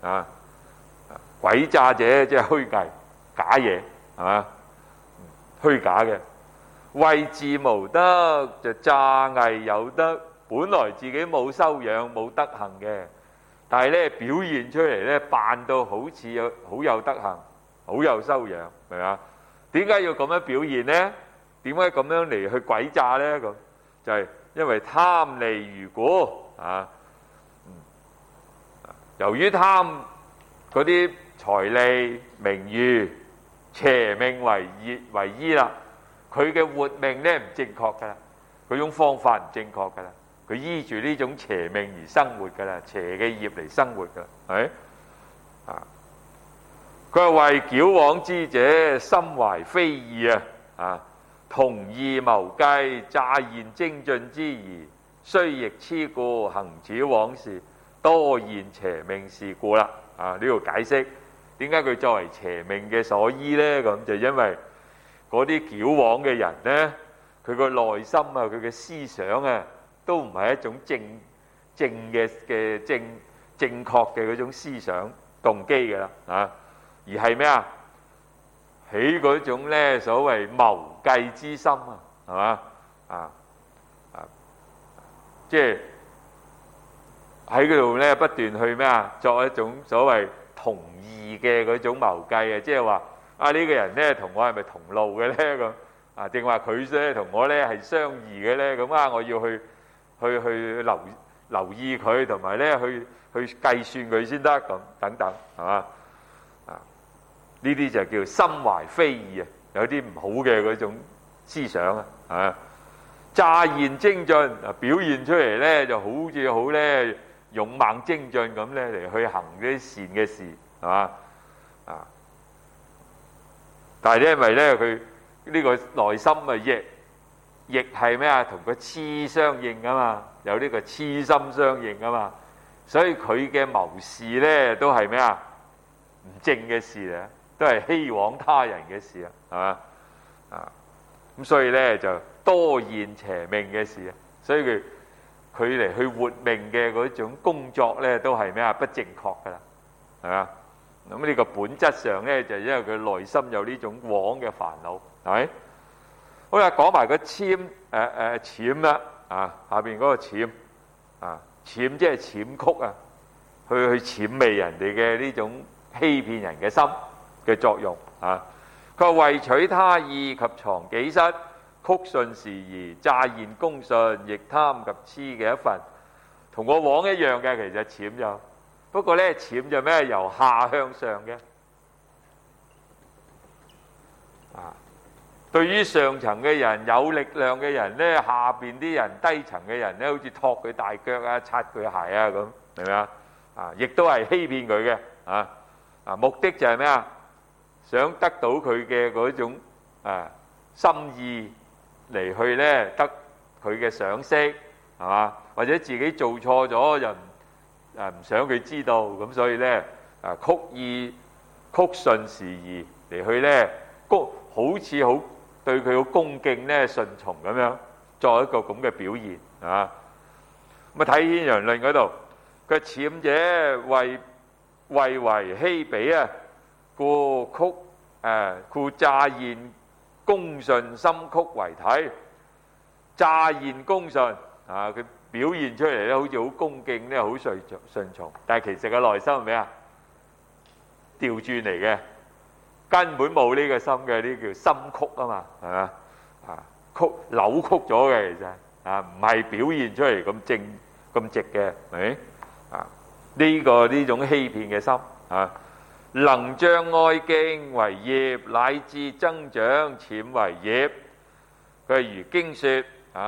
詭詐者即係虛偽假嘢係嘛，虛假嘅。為自無德就詐偽有德，本來自己冇修養冇德行嘅，但係咧表現出嚟咧扮到好似好有德行好有修養，明嘛？點解要咁樣表現呢？點解咁樣嚟去詭詐呢？咁就係因為貪利如故由於貪嗰啲財利名譽邪命為依啦，佢嘅活命咧唔正確噶啦，嗰種方法唔正確噶啦，佢依住呢種邪命而生活噶啦，邪嘅業嚟生活噶，係佢話為矯妄之者，心懷非義同意謀計，詐現精進之宜，雖亦痴故，行此妄事，多現邪命事故啦。呢度解釋點解佢作為邪命嘅所依呢？咁就因為嗰啲矯妄嘅人呢，佢個內心佢嘅思想都唔係一種正確嘅嗰種思想動機嘅啦而係咩起嗰種咧所謂謀計之心係嘛即係喺嗰度咧不斷去咩作一種所謂同義嘅嗰種謀計即係話呢個人咧同我係咪同路嘅咧咁定話佢咧同我咧係相異嘅咧咁我要去留意佢，同埋咧去計算佢先得咁等等係嘛呢啲就叫心懷非義有啲唔好嘅嗰種思想詐現精進表現出嚟咧就好似好咧勇猛精進咁咧嚟去行啲善嘅事係嘛但係因為咧佢呢個內心亦係咩同個痴相應啊嘛，有呢個痴心相應啊嘛，所以佢嘅謀事咧都係咩唔正嘅事嚟，都係欺枉他人嘅事係嘛咁所以咧就多現邪命嘅事所以佢嚟去活命嘅嗰種工作咧，都係咩啊？不正確噶啦，係嘛？咁呢個本質上咧，就因為佢內心有呢種妄嘅煩惱，係咪？好啦，講埋個諂諂啦，下邊嗰個諂諂即係諂曲啊，去諂媚人哋嘅呢種欺騙人嘅心嘅作用啊。佢話為取他意及藏己失，曲順時宜，詐言恭順，亦貪及痴嘅一份，同個妄一樣嘅。其實諂就不過咧，諂就咩？由下向上嘅對於上層嘅人有力量嘅人咧，下邊啲人低層嘅人咧，好似托佢大腳啊、擦佢鞋啊咁，明唔明啊？亦都係欺騙佢嘅目的就係咩啊？想得到佢嘅嗰種心意嚟去咧，得佢嘅賞識，係嘛？或者自己做錯咗又唔想佢知道，咁所以咧曲順時宜嚟去咧，好似好對佢好恭敬咧、順從咁樣，作一個咁嘅表現啊！咁睇《牽羊論》嗰度，佢諂者為欺彼啊，故詐言恭順心曲為體。詐言恭順佢表現出嚟咧，好似好恭敬咧，好順從，但係其實個內心係咩啊？調轉嚟嘅，根本冇呢個心嘅，呢叫心曲啊嘛，係嘛？扭曲咗嘅，其實唔係表現出嚟咁正咁直嘅，係咪？呢種欺騙嘅心能將愛敬為業，乃至增長，諂為業。佢如經說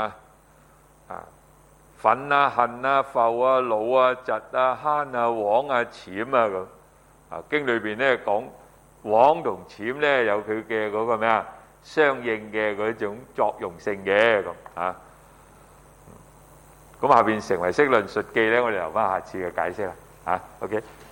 忿啊、恨啊、覆啊、惱啊、嫉啊、慳啊、枉啊、諂啊咁。經裏邊咧講枉同諂咧有佢嘅嗰個咩啊？相應嘅嗰種作用性嘅咁咁下邊成唯識論述記咧，我哋留翻下次嘅解釋啦。OK。